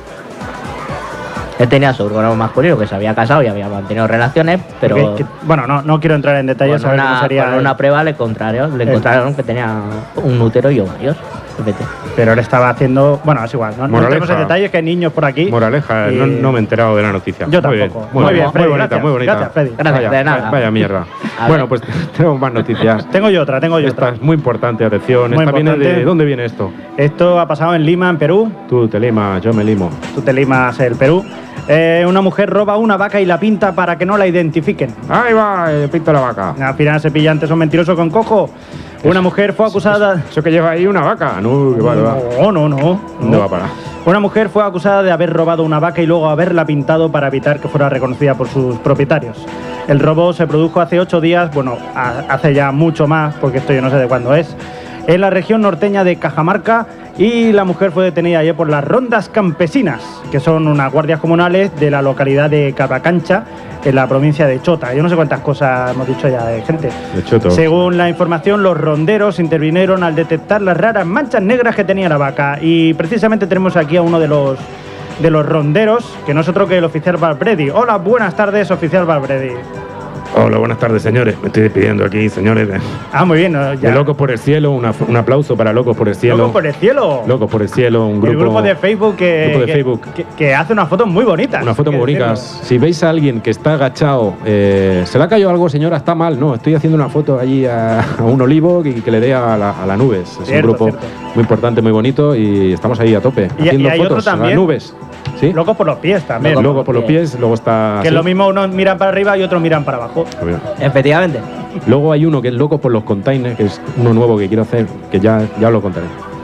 S3: Él tenía su órgano masculino, que se había casado y había mantenido relaciones, pero...
S2: bueno, no quiero entrar en detalles,
S3: con una prueba le encontraron que tenía un útero y ovarios.
S2: Pero él estaba haciendo... Bueno, es igual, no entremos en detalles, que hay niños por aquí.
S1: Moraleja, no me he enterado de la noticia.
S2: Yo tampoco.
S1: Muy bien,
S2: Freddy,
S1: muy bonita,
S2: gracias.
S1: muy bonita.
S2: Gracias, Freddy.
S3: Gracias, de nada.
S1: Vaya mierda. Bueno, pues tenemos más noticias.
S2: Tengo yo otra.
S1: Esta es muy importante, atención.
S2: Muy
S1: Esta viene
S2: importante.
S1: ¿De dónde viene esto?
S2: Esto ha pasado en Lima, en Perú.
S1: Tú te limas, yo me limo.
S2: Tú te limas el Perú. Una mujer roba una vaca y la pinta para que no la identifiquen.
S1: Ahí va, pinta la vaca.
S2: Al final se pilla antes un mentiroso con cojo. Una mujer fue acusada...
S1: ¿Eso que lleva ahí una vaca? No, que va.
S2: No.
S1: ¿Dónde va a parar?
S2: Una mujer fue acusada de haber robado una vaca y luego haberla pintado para evitar que fuera reconocida por sus propietarios. El robo se produjo hace 8 días, bueno, hace ya mucho más, porque esto yo no sé de cuándo es, en la región norteña de Cajamarca, y la mujer fue detenida ayer por las rondas campesinas, que son unas guardias comunales de la localidad de Cavacancha, en la provincia de Chota. Yo no sé cuántas cosas hemos dicho ya de gente.
S1: De Choto.
S2: Según la información, los ronderos intervinieron al detectar las raras manchas negras que tenía la vaca. Y precisamente tenemos aquí a uno de los ronderos, que no es otro que el oficial Valbredi. Hola, buenas tardes, oficial Valbredi.
S5: Hola, buenas tardes, señores. Me estoy despidiendo aquí, señores.
S2: Muy bien. Ya.
S1: De Locos por el Cielo, un aplauso para Locos por el Cielo.
S2: ¿Locos por el Cielo?
S1: Locos por el Cielo, un grupo...
S2: El grupo de Facebook que hace unas fotos muy bonitas.
S1: Unas fotos muy bonitas. Si veis a alguien que está agachado, ¿se le ha caído algo, señora? Está mal. No, estoy haciendo una foto allí a un olivo que le dé a las nubes. Es un grupo muy importante, muy bonito, y estamos ahí a tope, haciendo fotos a las nubes. ¿Sí?
S2: Locos por los pies también.
S1: Locos por los pies, luego está...
S2: Que es lo mismo, unos miran para arriba y otros miran para abajo.
S3: Efectivamente.
S1: Luego hay uno que es Locos por los containers, que es uno nuevo que quiero hacer, que ya lo contaré.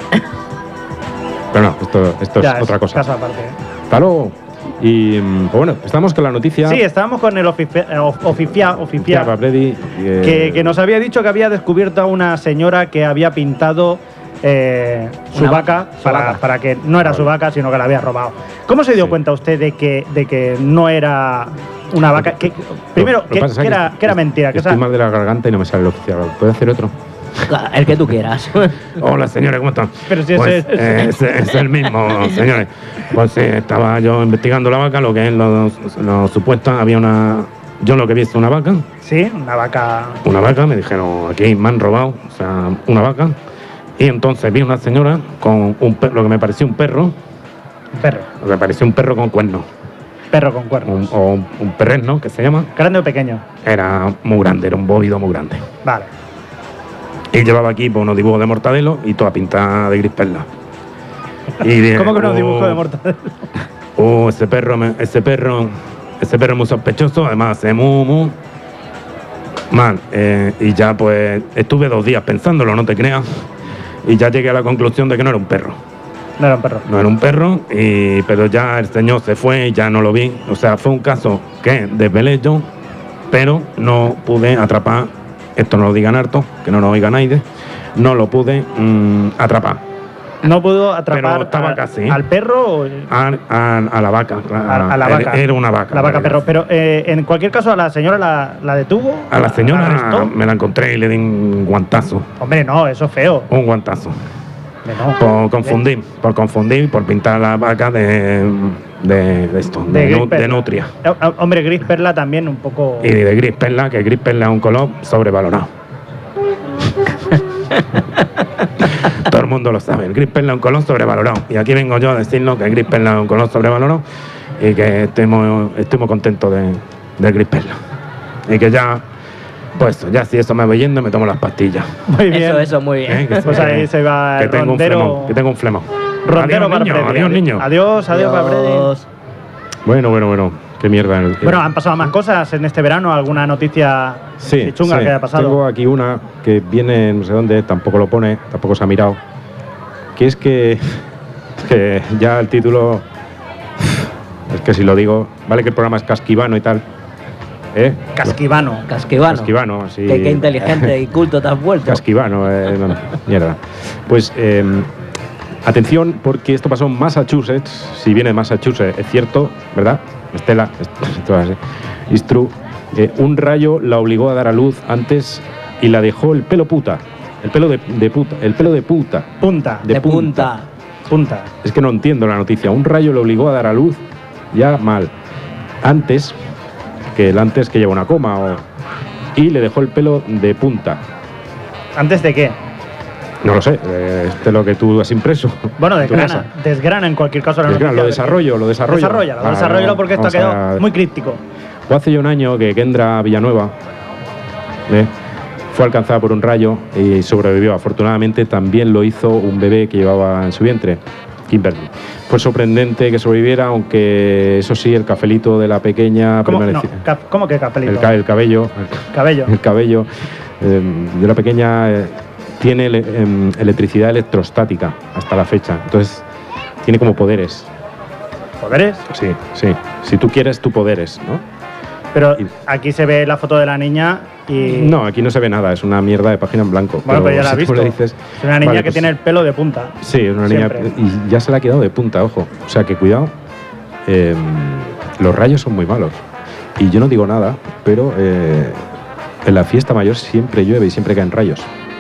S1: Pero no, esto es otra cosa.
S2: Caso aparte.
S1: Hasta luego. Y pues bueno, estamos con la noticia.
S2: Sí, estábamos con el oficial que nos había dicho que había descubierto a una señora que había pintado su vaca para que no era su vaca, sino que la había robado. ¿Cómo se dio cuenta usted de que no era una vaca? Primero, que era mentira.
S1: Estoy mal de la garganta y no me sale el oficial. ¿Puede hacer otro?
S3: El que tú quieras.
S5: Hola, señores, ¿cómo están?
S2: Pero si
S5: pues, es el mismo, señores. Pues sí, estaba yo investigando la vaca, lo que es lo supuesto. Había una... Yo lo que vi es una vaca.
S2: Sí, una vaca.
S5: Una vaca, me dijeron, aquí me han robado, o sea, una vaca. Y entonces vi una señora con lo que me pareció un perro.
S2: Un perro.
S5: Lo que me pareció un perro con cuernos.
S2: Perro con cuernos.
S5: Un perreno, que se llama.
S2: ¿Grande o pequeño?
S5: Era muy grande, era un bóvido muy grande.
S2: Vale.
S5: Y llevaba aquí unos dibujos de mortadelo y toda pintada de gris perla.
S2: ¿Cómo que unos dibujos de mortadelo?
S5: Ese perro es muy sospechoso, además es muy mal. Y ya pues estuve 2 días pensándolo, no te creas. Y ya llegué a la conclusión de que no era un perro.
S2: No era un perro.
S5: No era un perro, pero ya el señor se fue y ya no lo vi. O sea, fue un caso que desvelé yo, pero no pude atrapar. Esto no lo digan harto, que no lo oiga nadie. No lo pude atrapar.
S2: No pudo atrapar
S5: Pero estaba casi.
S2: al perro o
S5: A la vaca.
S2: a la vaca.
S5: Era una vaca.
S2: La vaca
S5: en
S2: perro.
S5: realidad.
S2: Pero en cualquier caso, a la señora la detuvo.
S5: A la señora
S2: arrestó.
S5: me la encontré y le di un guantazo.
S2: Hombre, no, eso es feo.
S5: Un guantazo.
S2: No.
S5: Por confundir, por pintar la vaca de esto,
S2: Gris Perla.
S5: de nutria.
S2: Hombre, Gris Perla también un poco.
S5: Y de gris perla, que gris perla es un color sobrevalorado. Todo el mundo lo sabe, el gris perla es un color sobrevalorado. Y aquí vengo yo a decirlo que el gris perla es un color sobrevalorado y que estoy muy contento del gris perla. Y que ya, pues ya si eso me voy yendo, me tomo las pastillas.
S2: Muy bien.
S3: Eso, muy bien.
S5: Que
S2: Pues ahí se va
S5: que
S2: el
S5: tengo
S2: rondero.
S5: que tengo un flemón.
S2: Rondero
S5: Adiós,
S2: para
S5: niño,
S2: Freddy.
S5: adiós, niño.
S2: Adiós para Freddy.
S3: Dios.
S5: Bueno. Qué mierda.
S2: Bueno, han pasado más cosas en este verano. ¿Alguna noticia chunga que haya pasado?
S1: Tengo aquí una que viene no sé dónde, tampoco lo pone, tampoco se ha mirado. Que es que ya el título, es que si lo digo, vale que el programa es casquivano y tal.
S2: Casquivano.
S1: Casquivano, sí.
S3: Qué inteligente y culto te has vuelto.
S1: Casquivano, no, mierda. Pues atención, porque esto pasó en Massachusetts. Si viene de Massachusetts, es cierto, ¿verdad? Estela, esto es así. It's true. Un rayo la obligó a dar a luz antes y la dejó el pelo puta. El pelo de puta. El pelo de puta.
S2: Punta.
S3: De punta.
S1: Es que no entiendo la noticia. Un rayo le obligó a dar a luz, ya mal. Antes que lleva una coma. Y le dejó el pelo de punta.
S2: ¿Antes de qué?
S1: No lo sé, es lo que tú has impreso.
S2: Bueno, desgrana en cualquier caso la noticia.
S1: Lo desarrollo.
S2: Desarrollalo porque esto ha quedado muy críptico.
S1: Fue hace ya un año que Kendra Villanueva fue alcanzada por un rayo y sobrevivió. Afortunadamente también lo hizo un bebé que llevaba en su vientre, Kimberly. Fue sorprendente que sobreviviera, aunque eso sí, el cafelito de la pequeña...
S2: ¿Cómo que cafelito?
S1: El cabello. El cabello de la pequeña... tiene electricidad electrostática hasta la fecha. Entonces, tiene como poderes.
S2: ¿Poderes?
S1: Sí. Si tú quieres, tú poderes, ¿no?
S2: Pero aquí se ve la foto de la niña y...
S1: No, aquí no se ve nada, es una mierda de página en blanco.
S2: Bueno, pero ya la has
S1: si
S2: visto.
S1: tú le dices,
S2: es una niña
S1: vale,
S2: que tiene el pelo de punta.
S1: Sí, es una
S2: Siempre.
S1: niña... Y ya se la ha quedado de punta, ojo. O sea, que cuidado. Los rayos son muy malos. Y yo no digo nada, pero en la fiesta mayor siempre llueve y siempre caen rayos.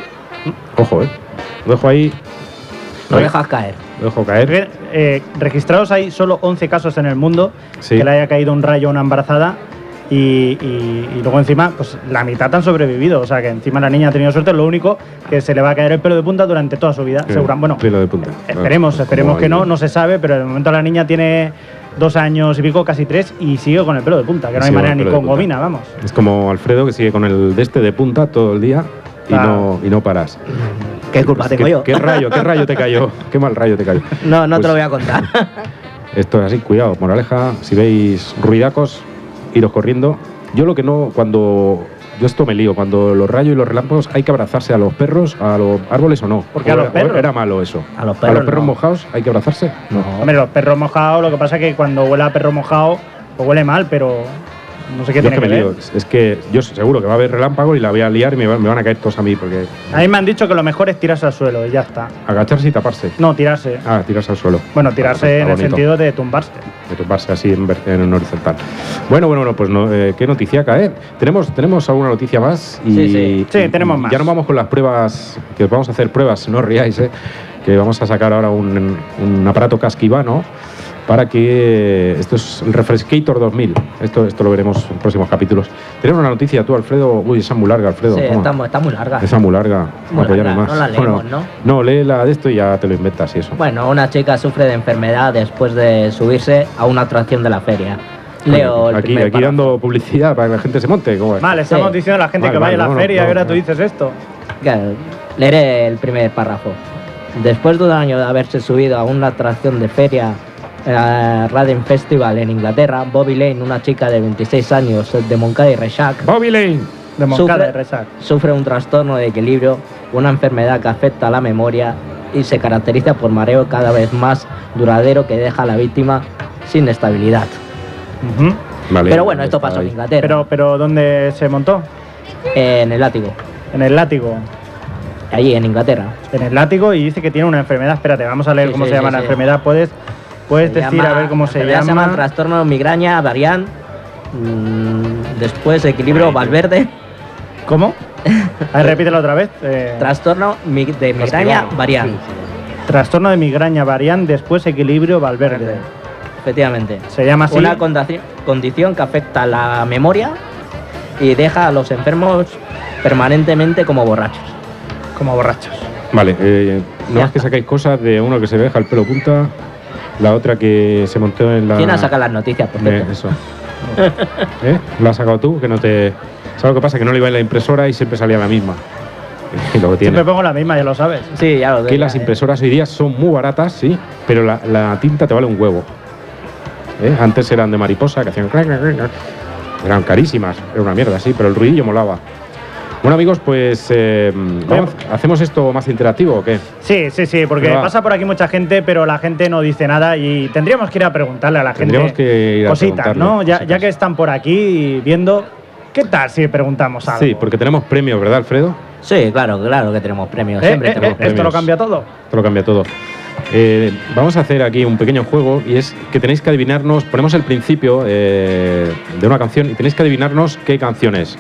S1: Ojo, lo dejo ahí.
S3: Lo dejas caer.
S1: Lo dejo caer.
S2: Registrados hay solo 11 casos en el mundo
S1: Sí.
S2: que le haya caído un rayo a una embarazada y luego encima pues la mitad han sobrevivido. O sea que encima la niña ha tenido suerte. Lo único que se le va a caer el pelo de punta durante toda su vida. Bueno,
S1: Pelo de punta.
S2: esperemos que no se sabe, pero de momento la niña tiene 2 años y pico, casi 3, y sigue con el pelo de punta, que no hay manera ni con gomina, vamos.
S1: Es como Alfredo, que sigue con el de punta todo el día. Y no paras.
S3: ¿Qué culpa tengo yo?
S1: ¿Qué rayo te cayó? ¿Qué mal rayo te cayó?
S3: No
S1: Pues
S3: te lo voy a contar.
S1: Esto es así, cuidado, moraleja. Si veis ruidacos, iros corriendo. Yo lo que no, yo esto me lío, cuando los rayos y los relámpagos hay que abrazarse a los perros, a los árboles o no.
S2: Porque a los perros.
S1: Era malo eso.
S3: A los perros no.
S1: mojados hay que abrazarse. No.
S2: Hombre, los perros mojados, lo que pasa es que cuando huele a perro mojado, pues huele mal, pero no sé qué
S1: Yo
S2: tiene
S1: es que
S2: que
S1: me
S2: ver.
S1: lío. Es que yo seguro que va a haber relámpagos y la voy a liar y me van a caer todos a mí, porque
S2: A mí me han dicho que lo mejor es tirarse al suelo y ya está.
S1: agacharse y taparse.
S2: No, tirarse.
S1: Tirarse al suelo.
S2: Bueno, tirarse
S1: Está
S2: en el
S1: bonito.
S2: sentido de tumbarse.
S1: De tumbarse así en un horizontal. Bueno, pues no, qué noticia cae. ¿Tenemos alguna noticia más?
S3: Sí,
S2: tenemos más.
S1: Ya nos vamos con las pruebas, que vamos a hacer pruebas, no os riáis, que vamos a sacar ahora un aparato casquivano para que... Esto es el Refrescator 2000. Esto lo veremos en próximos capítulos. Tenemos una noticia tú, Alfredo. Uy, esa es muy larga, Alfredo.
S3: Sí,
S1: Toma.
S3: está muy larga.
S1: Esa es muy larga.
S3: Muy
S1: Apoyarme
S3: larga,
S1: más.
S3: no la leemos, ¿no?
S1: No, léela de esto y ya te lo inventas y eso.
S3: Bueno, una chica sufre de enfermedad después de subirse a una atracción de la feria. Leo el
S1: Aquí
S3: primer párrafo.
S1: dando publicidad para que la gente se monte. ¿Cómo es?
S2: Vale, estamos
S3: Sí.
S2: diciendo a la gente
S1: Vale,
S2: que vaya a la
S1: no,
S2: feria y ahora
S1: no.
S2: tú dices esto.
S3: Claro, leeré el primer párrafo. Después de un año de haberse subido a una atracción de feria, Raden Festival en Inglaterra, Bobby Lane, una chica de 26 años de Moncada y Reixac,
S1: Bobby Lane.
S2: De Moncada y Resac.
S3: sufre un trastorno de equilibrio, una enfermedad que afecta a la memoria y se caracteriza por mareo cada vez más duradero que deja a la víctima sin estabilidad.
S2: Ujú.
S1: Vale,
S3: Pero bueno, esto
S1: está
S3: pasó en
S1: ahí.
S3: Inglaterra,
S2: Pero ¿dónde se montó?
S3: en el látigo.
S2: En el látigo.
S3: allí en Inglaterra.
S2: En el látigo, y dice que tiene una enfermedad. Espérate, vamos a leer cómo se llama la enfermedad. Puedes decir a ver cómo se llama.
S3: Se llama trastorno migraña variant. Después equilibrio Valverde.
S2: ¿Cómo? A ver, repítelo otra vez.
S3: Trastorno de migraña variant.
S2: Trastorno de migraña variant, después equilibrio Valverde.
S3: Efectivamente.
S2: Se llama así.
S3: Una condición que afecta a la memoria y deja a los enfermos permanentemente como borrachos.
S2: Como borrachos.
S1: Vale, no más que sacáis cosas de uno que se deja el pelo punta, la otra que se montó en la...
S3: ¿Quién ha sacado las noticias, por cierto?
S1: Eso. ¿Lo has sacado tú? Que no te... ¿Sabes lo que pasa? Que no le iba en la impresora y siempre salía la misma. Y lo que tiene.
S2: Siempre pongo la misma, ya lo sabes.
S3: Sí, ya lo sé.
S1: Que las impresoras hoy día son muy baratas, sí, pero la tinta te vale un huevo. Antes eran de mariposa, que hacían... Eran carísimas, era una mierda, sí, pero el ruidillo molaba. Bueno, amigos, pues ¿hacemos esto más interactivo o qué?
S2: Sí, porque pasa por aquí mucha gente, pero la gente no dice nada y tendríamos que ir a preguntarle a la gente cositas, ¿no? Ya que están por aquí viendo, ¿qué tal si preguntamos algo?
S1: Sí, porque tenemos premios, ¿verdad, Alfredo?
S3: Sí, claro que tenemos premios. Siempre tenemos premios.
S2: ¿Esto lo cambia todo?
S1: Esto lo cambia todo. Vamos a hacer aquí un pequeño juego y es que tenéis que adivinarnos, ponemos el principio de una canción y tenéis que adivinarnos qué canción es.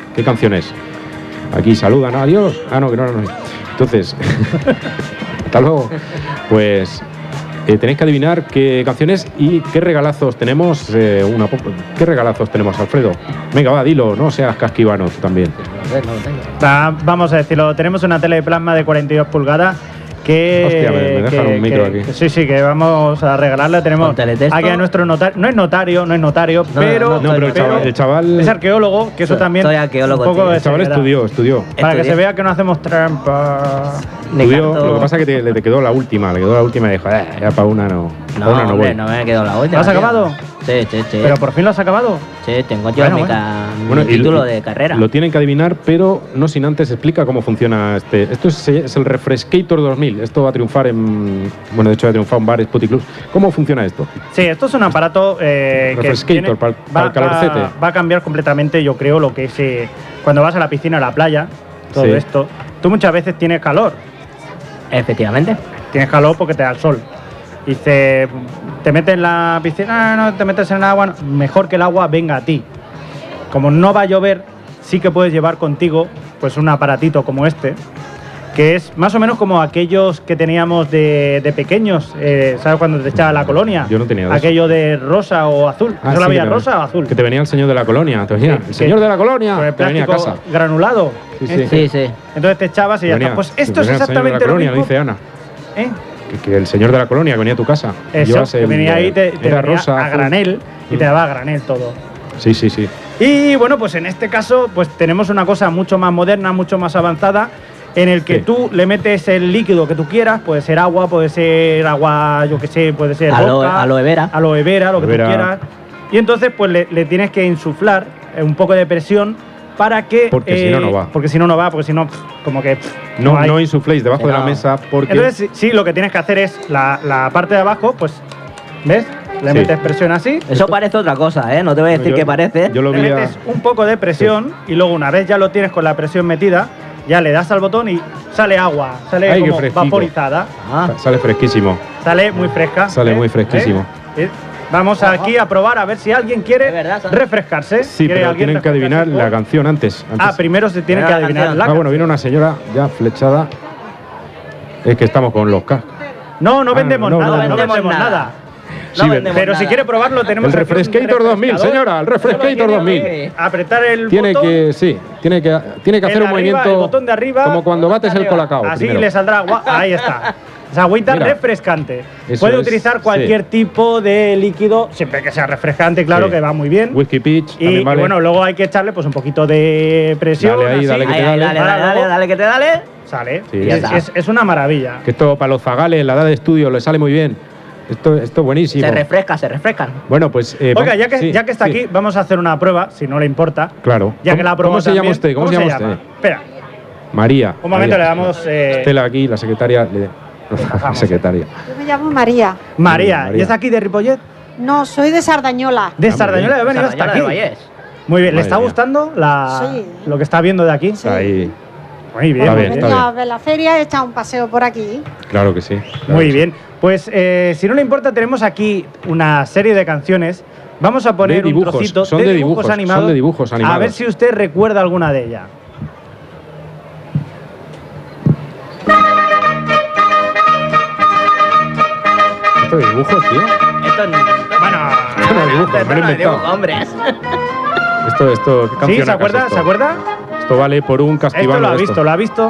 S1: Aquí saludan, adiós. No, que no. Entonces, hasta luego. Pues tenéis que adivinar qué canciones y qué regalazos tenemos. ¿Qué regalazos tenemos, Alfredo? Venga, va, dilo, no seas casquivano tú también.
S3: No lo tengo.
S2: Vamos a decirlo, tenemos una tele de plasma de 42 pulgadas.
S1: Hostia, me dejan un micro aquí.
S2: Sí, que vamos a regalarla. Tenemos aquí a nuestro notario. No es notario, pero
S1: el chaval
S2: es arqueólogo, que eso también.
S3: Soy arqueólogo.
S1: El chaval estudió.
S2: Para que se vea que no hacemos trampa.
S1: Estudió, lo que pasa es que le quedó la última. Le quedó la última y dijo, ya para una no.
S3: No, hombre, no me ha quedado la última.
S2: ¿Lo has acabado?
S3: Sí.
S2: ¿Pero por fin lo has acabado?
S3: Sí, tengo yo mi título de carrera.
S1: Lo tienen que adivinar, pero no sin antes explica cómo funciona este. Esto es el Refrescator 2000. Esto va a triunfar de hecho ha triunfado en bares, puticlubs. ¿Cómo funciona esto?
S2: Sí, esto es un aparato
S1: Refrescator para el calorcete.
S2: Va a cambiar completamente, yo creo, lo que es cuando vas a la piscina, a la playa, todo esto. Tú muchas veces tienes calor.
S3: Efectivamente.
S2: Tienes calor porque te da el sol. Y te metes en la piscina, no te metes en el agua, no. Mejor que el agua venga a ti. Como no va a llover, sí que puedes llevar contigo pues un aparatito como este, que es más o menos como aquellos que teníamos de pequeños, ¿sabes cuando te echaba la colonia?
S1: Yo no tenía
S2: aquello de rosa o azul. ¿Eso la veía rosa o azul?
S1: Que te venía el señor de la colonia, te venía el señor de la colonia,
S2: con el
S1: te venía a casa.
S2: Granulado.
S3: Sí.
S2: Entonces te echabas y ya está. Pues esto es exactamente lo mismo.
S1: Dice Ana. Que el señor de la colonia que venía a tu casa.
S2: Eso, que venía ahí, te venía
S1: rosa,
S2: a granel y te daba a granel todo.
S1: Sí.
S2: Y bueno, pues en este caso pues tenemos una cosa mucho más moderna, mucho más avanzada, en el que tú le metes el líquido que tú quieras, puede ser agua, yo que sé, puede ser vodka,
S3: aloe vera,
S2: lo que tú quieras. Y entonces pues le tienes que insuflar un poco de presión para que...
S1: Porque si no, no va.
S2: Porque si no, como que...
S1: No insufléis debajo de la mesa porque...
S2: Entonces, sí, lo que tienes que hacer es la parte de abajo, pues, ¿ves? Le metes presión así.
S3: Eso parece otra cosa, ¿eh? No te voy a decir qué parece.
S2: Le metes un poco de presión y luego una vez ya lo tienes con la presión metida, ya le das al botón y sale agua, sale como vaporizada.
S1: Sale fresquísimo.
S2: Sale muy fresca.
S1: Sale muy fresquísimo.
S2: Vamos aquí a probar a ver si alguien quiere refrescarse.
S1: Sí, pero tienen que adivinar la canción antes.
S2: Primero se tiene que adivinar la canción.
S1: Bueno, viene una señora ya flechada. Es que estamos con los cascos.
S2: No vendemos nada. Pero si quiere probarlo tenemos
S1: el Refrescator 2000, señora, el Refrescator 2000.
S2: Apretar el
S1: tiene
S2: botón.
S1: Tiene que hacer un movimiento
S2: el botón de arriba,
S1: como cuando bates el colacao.
S2: Así
S1: primero.
S2: Le saldrá agua. Ahí está. Es agüita refrescante. Puede utilizar cualquier tipo de líquido, siempre que sea refrescante, claro, que va muy bien.
S1: Whisky Peach.
S2: Y bueno, luego hay que echarle pues un poquito de presión.
S1: Dale
S3: que te dale.
S2: Sale. Es una maravilla.
S1: Que esto para los zagales, la edad de estudio, le sale muy bien. Esto es buenísimo.
S3: Se refrescan.
S1: Bueno, pues...
S2: Oiga, ya que está aquí, vamos a hacer una prueba, si no le importa.
S1: Claro.
S2: Ya que la
S1: ¿Cómo se llama usted? ¿Cómo se llama usted?
S2: Espera.
S1: María.
S2: Un momento, le damos...
S1: Estela aquí, la secretaria... La secretaria.
S7: Yo me llamo María.
S2: María. ¿Y es aquí de Ripollet?
S7: No, soy de Sardañola.
S2: De Sardañola, he venido hasta aquí. Muy bien, ¿le está gustando lo que está viendo de aquí?
S7: Sí.
S1: Ahí.
S2: Muy bien.
S1: Está bien,
S7: Hemos
S1: está
S7: venido a
S1: bien.
S7: ver la feria y he echado un paseo por aquí.
S1: Claro que sí. claro
S2: Muy
S1: que sí.
S2: bien. Pues si no le importa, tenemos aquí una serie de canciones. Vamos a poner
S1: De dibujos,
S2: un trocito
S1: son de dibujos,
S2: animados.
S1: son de dibujos
S2: A ver
S1: animados.
S2: si usted recuerda alguna de ellas.
S1: ¿Esto de dibujos, tío?
S3: Esto no. Bueno,
S1: Esto no es dibujo, me lo he inventado.
S3: hombre.
S1: Esto, ¿qué canción
S2: ¿Sí? ¿Se acuerda? ¿Se acuerda?
S1: Esto vale por un
S2: Esto
S1: castivano
S2: lo ha
S1: de
S2: visto,
S1: esto.
S2: lo ha visto.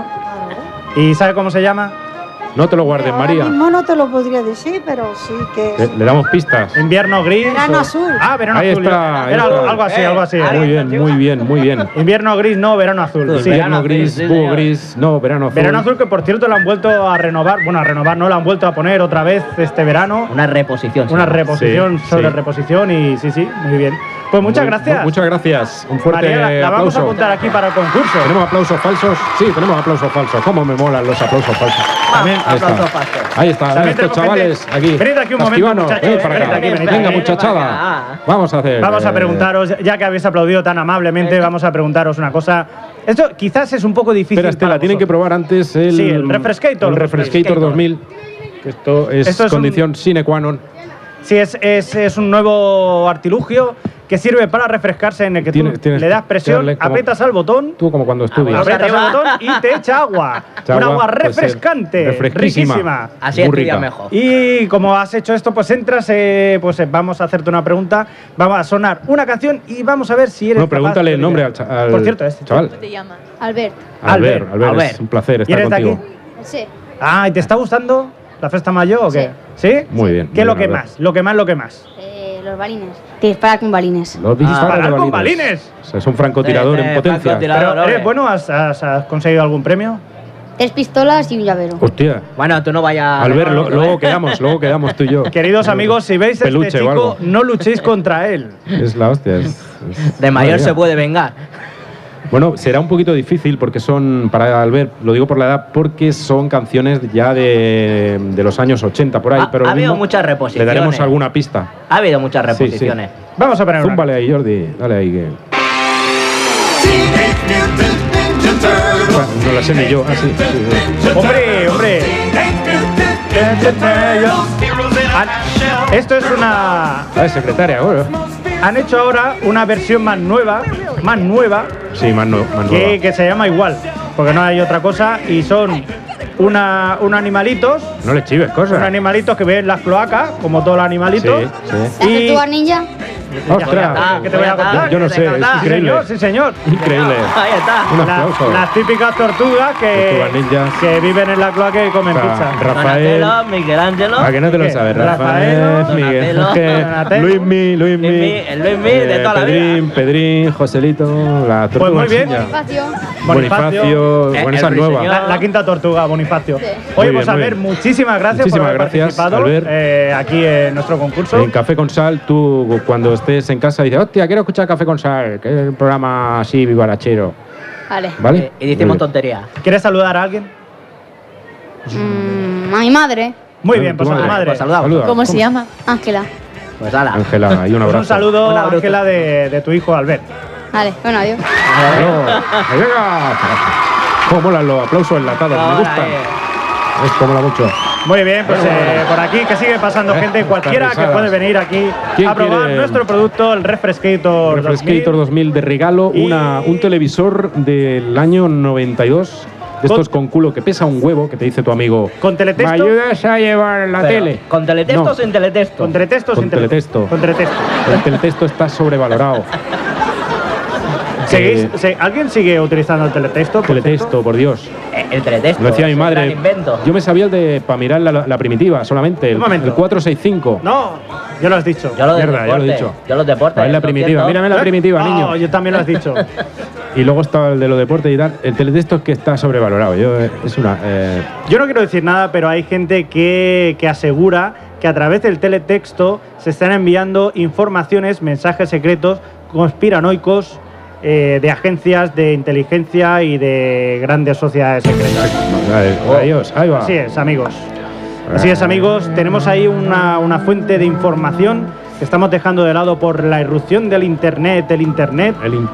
S2: ¿Y sabe cómo se llama?
S1: No te lo guardes,
S7: Ahora
S1: María.
S7: mismo no te lo podría decir, pero sí que es.
S1: Le damos pistas.
S2: Invierno gris.
S7: Verano azul.
S2: Ah, verano
S1: Ahí
S2: azul.
S1: está, ahí
S2: Era
S1: está.
S2: algo así, algo así.
S1: Muy bien, muy bien, muy bien.
S2: Invierno gris, no, verano azul. Sí.
S1: Invierno gris,
S3: sí,
S1: búho
S3: señor.
S1: gris, no, verano azul.
S2: Verano azul que por cierto lo han vuelto a renovar. Bueno, a renovar no, lo han vuelto a poner otra vez este verano.
S3: Una reposición.
S2: Una
S3: sí.
S2: reposición
S1: Sí,
S2: sobre
S1: sí.
S2: reposición y sí, muy bien. Pues muchas gracias.
S1: Muchas gracias. Un fuerte
S2: María, la vamos a
S1: aplauso.
S2: apuntar aquí para el concurso.
S1: ¿Tenemos aplausos falsos? Sí, tenemos aplausos falsos. ¿Cómo me molan los aplausos falsos?
S2: También
S1: Ahí está.
S3: Aplauso falso.
S1: Ahí está,
S2: También
S1: estos
S2: tenemos
S1: chavales
S2: gente-
S1: aquí.
S2: Venid aquí un momento,
S1: Castivano,
S2: muchachos,
S1: ven para
S2: venid
S1: acá.
S2: aquí, venid
S1: Venga,
S3: aquí.
S1: muchachada. Vamos a hacer.
S2: Vamos a preguntaros, ya que habéis aplaudido tan amablemente, vamos a preguntaros una cosa. Esto quizás es un poco difícil.
S1: Espera, Estela,
S2: para
S1: tienen que
S2: vosotros.
S1: probar antes el.
S2: Sí, el Refrescator.
S1: El Refrescator 2000. Que esto es
S2: Esto es
S1: condición sine qua non.
S2: Sí, es un nuevo artilugio que sirve para refrescarse, en el que tú
S1: Tienes
S2: le das
S1: que
S2: presión,
S1: darle como-
S2: aprietas al botón,
S1: Tú, como cuando estudias.
S2: aprietas al
S3: arriba.
S2: botón y te echa agua.
S1: Echa
S2: Un
S1: agua,
S2: agua
S1: pues,
S2: refrescante,
S1: refresquísima.
S2: riquísima.
S3: Así
S1: Muy
S3: estudia
S1: rica.
S3: mejor.
S2: Y como has hecho esto, pues entras, vamos a hacerte una pregunta, vamos a sonar una canción y vamos a ver si eres
S1: No, pregúntale
S2: capaz
S1: el
S2: de
S1: nombre
S2: adivinar.
S1: al
S2: Por cierto, este
S1: chaval.
S8: ¿Cómo te llamas? Albert.
S1: Albert,
S2: Albert.
S1: es un placer
S2: ¿Y
S1: estar
S2: eres de
S1: contigo.
S2: aquí?
S8: Sí.
S2: Ah, ¿y te está gustando la festa mayor o qué? ¿Sí?
S1: Muy bien.
S2: ¿Qué es
S1: muy
S2: lo
S1: bien,
S2: que
S1: Albert.
S2: más? Lo que más.
S8: Los balines. Te dispara con balines.
S1: Los disparos de
S2: ¿Parar con
S1: balines.
S2: balines?
S1: O sea, es un francotirador en potencia.
S3: francotirador.
S2: Pero, ¿eres bueno? ¿Has conseguido algún premio?
S8: 3 pistolas y un llavero.
S1: Hostia.
S3: Bueno, tú no vayas.
S1: Albert,
S3: no,
S1: luego quedamos tú y yo.
S2: Queridos amigos, si veis a
S1: Peluche
S2: este
S1: o algo.
S2: chico, no luchéis contra él.
S1: Es la hostia.
S3: De mayor
S1: Madre
S3: se
S1: mía.
S3: puede vengar.
S1: Bueno, será un poquito difícil porque son, para Albert, lo digo por la edad, porque son canciones ya de los años 80 por ahí.
S3: Ha-
S1: pero
S3: ha habido
S1: mismo
S3: muchas
S1: Le
S3: reposiciones.
S1: daremos alguna pista.
S3: Ha habido muchas
S1: Sí, sí.
S3: reposiciones.
S2: Vamos a poner una.
S1: Zúmbale ahí, Jordi. Dale ahí. Que... Bueno, no la sé ni yo. Ah, sí, sí, sí.
S2: Hombre. Esto es una...
S1: Ah, secretaria, bueno.
S2: Han hecho ahora una versión más nueva,
S1: Sí, más nueva.
S2: que se llama igual, porque no hay otra cosa, y son unos animalitos,
S1: No le chives cosas.
S2: que ven las cloacas, como todos los animalitos.
S1: Sí, sí.
S8: ¿Las
S2: Y-
S8: tortugas ninja?
S1: ¡Ostras!
S2: ¿Qué te voy a contar?
S1: Yo no sé, es
S2: Sí,
S1: increíble.
S2: señor, sí, señor.
S1: Increíble.
S3: Ahí está.
S1: Un aplauso.
S2: Las típicas tortugas
S1: Tortugas ninjas.
S2: que viven en la cloaca y comen
S1: O sea,
S2: pizza.
S1: Rafael.
S3: Donatello, Miguelangelo.
S1: ¿A que no te lo
S2: ¿Qué?
S1: sabes?
S2: Rafael,
S1: Rafael, Miguel
S3: Donatello,
S1: Ángel,
S2: Donatello.
S1: Luismi,
S3: el Luismi de toda la vida.
S1: Pedrín, Joselito, la tortuga
S2: muy bien.
S1: ninja.
S8: Bonifacio.
S1: Bonifacio, bueno,
S3: El
S1: esa es nueva.
S3: ruiseñor.
S2: La quinta tortuga, Bonifacio.
S8: Sí.
S2: Oye,
S1: Muy
S2: pues
S1: bien,
S2: a
S1: muy
S2: ver,
S1: bien.
S2: muchísimas gracias
S1: Muchísimas
S2: por haber
S1: gracias,
S2: participado
S1: Albert.
S2: aquí en nuestro concurso.
S1: En Café con Sal, tú cuando estés en casa dices, hostia, quiero escuchar Café con Sal, que es un programa así vivarachero.
S8: Vale.
S1: ¿Vale?
S3: Y decimos tonterías.
S2: ¿Quieres saludar a alguien?
S8: A mi madre.
S2: Muy
S1: A
S2: bien,
S1: tu
S2: pues a tu
S1: madre.
S2: madre.
S3: Pues saludamos.
S1: Saluda.
S8: ¿Cómo se llama? Ángela.
S3: Pues ala.
S1: Ángela, y un
S2: Pues
S1: abrazo.
S2: un saludo,
S3: Un abrazo.
S2: Ángela, de tu hijo Albert.
S8: Vale, bueno, adiós.
S1: Claro. Ahí venga. Cómo molan los aplausos enlatados, me
S3: Ahora,
S1: gustan. Es como la mucho.
S2: Muy bien, pues por aquí que sigue pasando gente, cualquiera que
S1: risadas.
S2: puede venir aquí
S1: ¿Quién
S2: a probar
S1: quiere?
S2: nuestro producto, el Refrescator 2000.
S1: Refrescator 2000 de regalo,
S2: Y-
S1: un televisor del año 92. De estos con culo que pesa un huevo, que te dice tu amigo.
S2: ¿Con teletexto?
S1: ¿Me ayudas a llevar la
S3: Pero,
S1: tele?
S3: ¿con teletexto
S1: No.
S3: o sin teletexto?
S2: ¿Con teletexto o
S1: Con
S2: sin teletexto?
S1: teletexto.
S2: Con teletexto.
S1: El teletexto está sobrevalorado.
S2: ¿Alguien sigue utilizando el teletexto? por
S1: Teletexto, por Dios.
S3: El teletexto.
S1: Lo decía mi
S3: es un gran
S1: madre.
S3: invento.
S1: Yo me sabía el de para mirar la primitiva solamente.
S2: Un momento.
S1: El 465.
S2: cierto? No, ya lo has dicho.
S3: Yo lo de
S1: Mierda, ya lo he
S3: deporte.
S1: dicho.
S3: Yo los deportes.
S1: Es la primitiva.
S3: 200.
S1: Mírame la primitiva,
S2: No,
S1: niño.
S2: yo también lo has dicho.
S1: Y luego está el de los deportes y tal. El teletexto es que está sobrevalorado. Es una.
S2: Yo no quiero decir nada, pero hay gente que asegura que a través del teletexto se están enviando informaciones, mensajes secretos, conspiranoicos de agencias de inteligencia y de grandes sociedades secretas.
S1: Adiós. Ahí va.
S2: Así es, amigos. Así es, amigos. Tenemos ahí una fuente de información que estamos dejando de lado por la irrupción del Internet,
S1: El internet.
S2: y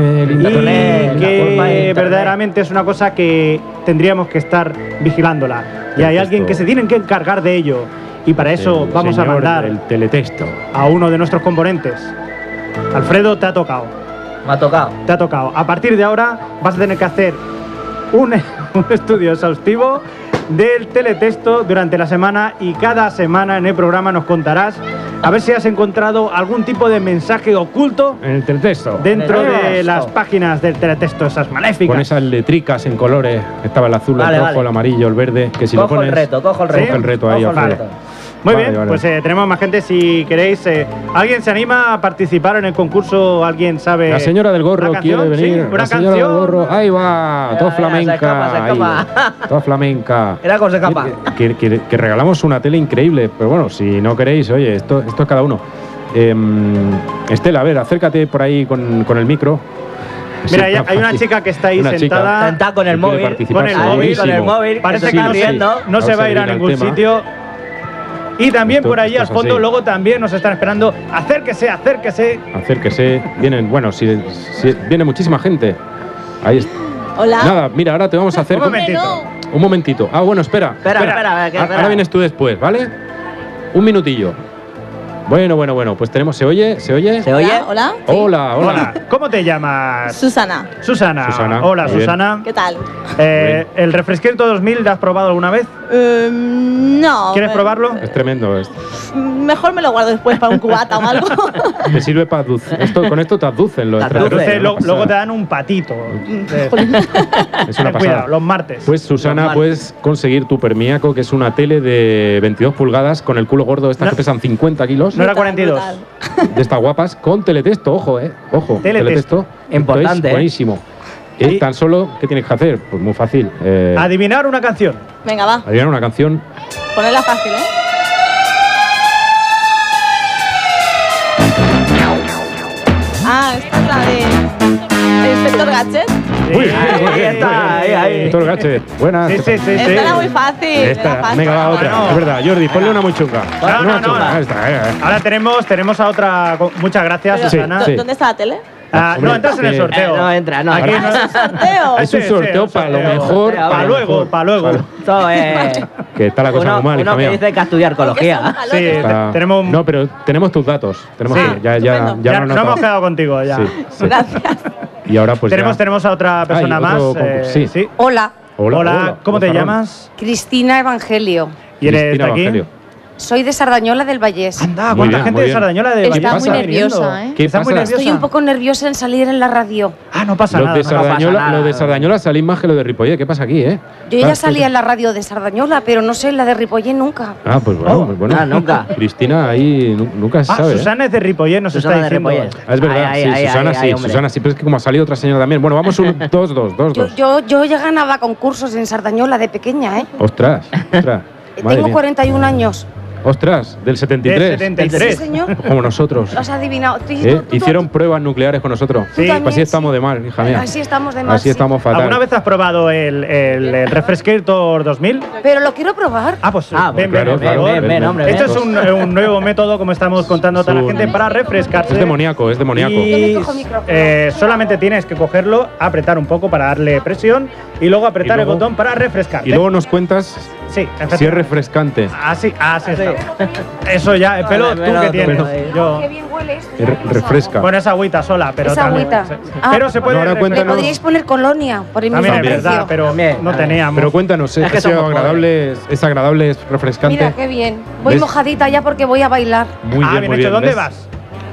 S2: que verdaderamente es una cosa que tendríamos que estar vigilándola. Y hay alguien que se tiene que encargar de ello. Y para eso vamos a mandar
S1: el teletexto
S2: a uno de nuestros componentes. Alfredo, te ha tocado.
S3: Me ha tocado.
S2: Te ha tocado. A partir de ahora vas a tener que hacer un estudio exhaustivo del teletexto durante la semana, y cada semana en el programa nos contarás a ver si has encontrado algún tipo de mensaje oculto
S1: en el teletexto
S2: dentro de las páginas del teletexto, esas maléficas.
S1: con esas letricas en colores. Estaba el azul, el rojo, el amarillo, el verde. Que si
S3: Cojo
S1: lo pones,
S3: el reto, cojo el reto.
S1: coge el reto ahí,
S3: Cojo el
S1: Alfredo.
S3: reto.
S2: Muy
S1: Vale,
S2: bien,
S1: vale.
S2: pues tenemos más gente si queréis. ¿Alguien se anima a participar en el concurso? ¿Alguien sabe?
S1: La señora del gorro
S2: ¿Una canción?
S1: quiere venir.
S2: Sí, una
S1: la señora
S2: canción.
S1: del gorro, ahí va, toda
S3: se
S1: flamenca.
S3: escapa, se escapa.
S1: ahí, toda flamenca.
S3: Era con se escapa.
S1: Que regalamos una tele increíble, pero bueno, si no queréis, oye, esto es cada uno. Estela, a ver, acércate por ahí con el micro.
S2: Mira,
S1: Sí,
S2: hay una chica que está ahí
S1: Una chica.
S2: sentada.
S3: Sentada con el
S1: que quiere
S3: móvil.
S1: participar,
S2: Con el
S3: Ahí,
S2: móvil,
S3: con el móvil.
S2: Parece
S3: se
S2: que
S3: está
S2: no se,
S3: riendo.
S2: no se va a ir a
S1: Vamos a
S2: ningún
S1: seguir el
S2: sitio. Y también
S1: Esto-
S2: por ahí
S1: esto
S2: al
S1: es
S2: fondo,
S1: así.
S2: luego también nos están esperando. Acérquese, acérquese.
S1: Acérquese. Vienen, bueno, si viene muchísima gente. Ahí está.
S8: Hola.
S1: Nada, mira, ahora te vamos a hacer.
S2: Un momentito.
S1: Un momentito. Ah, bueno, espera.
S3: Espera, que
S1: Ahora
S3: espera.
S1: vienes tú después, ¿vale? Un minutillo. Bueno, pues tenemos. ¿Se oye? ¿Se oye?
S3: ¿Se oye?
S8: Hola.
S1: Hola, hola.
S2: Hola, ¿cómo te llamas?
S8: Susana.
S2: Susana.
S1: Susana,
S2: Hola,
S1: muy bien.
S2: Susana.
S8: ¿Qué tal?
S2: ¿El refresquito 2000 lo has probado alguna vez?
S8: No.
S2: ¿Quieres probarlo?
S1: Es tremendo esto.
S8: Mejor me lo guardo después para un cubata o algo.
S1: Te sirve para con esto te aducen los
S3: Te
S1: extraterrestres.
S2: Entonces,
S3: Dulce,
S2: luego te dan un patito.
S1: Es una
S2: Ten
S1: pasada.
S2: cuidado, los martes.
S1: Pues Susana,
S3: Normal.
S1: puedes conseguir tu Permiaco, que es una tele de 22 pulgadas con el culo gordo, estas
S2: No.
S1: que pesan 50 kilos,
S2: No era
S8: Brutal,
S2: 42.
S8: brutal.
S1: de estas guapas, con teletexto, ojo, ojo.
S2: Teletexto.
S3: Importante,
S1: Esto es buenísimo.
S2: Y-
S1: Tan solo, ¿qué tienes que hacer? Pues muy fácil.
S2: Adivinar una canción.
S8: Venga, va.
S1: Adivinar una canción.
S8: Ponerla fácil, ¿eh? Ah, esta es la de Inspector Gadget.
S1: Muy bien,
S2: Ahí
S1: muy bien,
S3: está, ahí.
S1: Doctor Gache, buenas.
S2: Sí, sí, sí.
S8: Esta era muy fácil.
S1: Esta,
S8: era fácil.
S1: venga, va otra.
S2: Bueno.
S1: Es verdad, Jordi, ponle una muy chunga.
S2: No,
S1: Una
S2: no, no,
S1: chunga.
S2: no.
S1: Ahí está,
S2: Ahora tenemos a otra. Muchas gracias,
S8: Pero,
S2: Susana.
S1: sí.
S8: ¿Dónde está la tele?
S1: Hombre,
S2: no entras en el sorteo.
S3: No entra, no.
S2: Aquí
S3: entra.
S2: no-
S8: Sorteo.
S1: Es un
S2: Sí,
S1: sorteo
S2: un
S1: para lo
S2: sorteo.
S1: mejor.
S3: Para
S2: Para luego, para luego.
S3: Esto es.
S1: Que está la cosa
S3: uno
S1: muy mal, hija
S3: uno que
S1: mía.
S3: dice que ha estudiado arqueología.
S2: Sí,
S1: Está-
S2: tenemos un-
S1: No, pero tenemos tus datos. Tenemos
S2: Sí,
S1: que- ya
S8: estupendo.
S2: Ya
S1: no
S2: nos hemos quedado contigo ya.
S1: Sí, sí.
S8: Gracias.
S1: Y ahora pues ya-
S2: Tenemos a otra persona
S1: Ay,
S2: más.
S1: otro concurso, sí.
S9: Hola,
S2: Hola, ¿cómo te
S1: Gozarrón.
S2: llamas?
S9: Cristina Evangelio.
S2: ¿Y eres
S1: Cristina
S2: de aquí?
S1: Evangelio.
S9: Soy de Sardañola del Vallés.
S2: Anda,
S1: Muy
S2: ¿cuánta
S1: bien,
S2: gente
S1: muy
S2: de
S1: bien.
S2: Sardañola de
S8: Está
S2: Vallés
S1: muy
S2: está
S8: nerviosa,
S2: viniendo?
S8: ¿eh?
S1: ¿Qué
S2: Está muy
S1: pasa?
S2: nerviosa.
S9: Estoy un poco nerviosa en salir en la radio.
S2: Ah, no pasa
S1: Los
S2: nada.
S1: de Sardañola,
S3: nada.
S1: los de Sardañola salís más que los de Ripollet. ¿Qué pasa aquí, eh?
S9: Yo
S1: Ah,
S9: ya salía en la radio de Sardañola, pero no sé en la de Ripollé nunca.
S1: Ah, pues bueno,
S2: Oh.
S1: pues bueno.
S3: Ah, nunca.
S1: Cristina ahí nunca se
S2: Ah,
S1: sabe. ¿eh?
S2: Susana es de Ripollet, nos
S3: Susana
S2: está
S3: de
S2: diciendo.
S3: Ripollet.
S1: Ah, es verdad,
S3: Ahí,
S1: sí,
S3: ahí,
S1: Susana
S3: ahí,
S1: sí,
S3: hombre.
S1: Susana sí, pero es que como ha salido otra señora también. Bueno, vamos 2-2.
S9: Yo ya ganaba concursos en Sardañola de pequeña, ¿eh?
S1: Ostras, ostras. Madre
S9: Tengo
S1: mía.
S9: 41 años.
S1: Ostras, del 73.
S2: Del 73.
S9: Sí, señor.
S1: Como nosotros.
S9: Lo has adivinado.
S1: Hicieron pruebas nucleares con nosotros.
S2: Sí.
S9: también,
S1: Así estamos de mal, hija mía.
S9: Así estamos de mal.
S1: Así
S9: sí.
S1: estamos fatal.
S2: ¿Alguna vez has probado el Refrescator 2000?
S9: Pero lo quiero probar.
S2: Ah, pues
S3: Ah,
S2: ven,
S1: claro,
S2: ven, por
S1: claro,
S2: favor.
S1: ven, ven.
S3: hombre.
S2: Esto es un nuevo método, como estamos contando a toda la
S1: un-
S2: gente, para refrescarse.
S1: Es demoníaco, es demoníaco.
S9: Yo
S2: Y
S9: le cojo el micrófono.
S2: solamente tienes que cogerlo, apretar un poco para darle presión y luego apretar
S1: Y luego-
S2: el botón para refrescarte.
S1: Y luego nos cuentas
S2: sí,
S1: si es
S2: efectivamente.
S1: refrescante.
S2: Así está. Eso ya, el pelo, ¿tú
S3: Pelo,
S2: qué
S3: tú,
S2: tienes?
S3: pelo.
S2: Yo.
S9: Qué bien huele esto.
S1: Refresca.
S2: Bueno, es agüita sola, pero
S9: Es
S2: también.
S9: agüita.
S2: sí.
S9: Ah.
S2: Pero se puede.
S1: Ahora
S9: Le
S1: cuéntanos.
S9: podríais poner colonia por el mismo
S2: También es
S9: precio.
S2: verdad, pero
S3: También,
S2: no
S3: también.
S2: teníamos.
S1: Pero cuéntanos,
S3: Es que
S1: ¿es
S3: somos
S1: agradable, es agradable, es refrescante?
S9: Mira qué bien. Voy
S1: ¿Ves?
S9: mojadita ya porque voy a bailar.
S1: Muy bien,
S2: bien
S1: muy
S2: hecho.
S1: bien.
S2: ¿Dónde
S1: ¿ves?
S2: vas?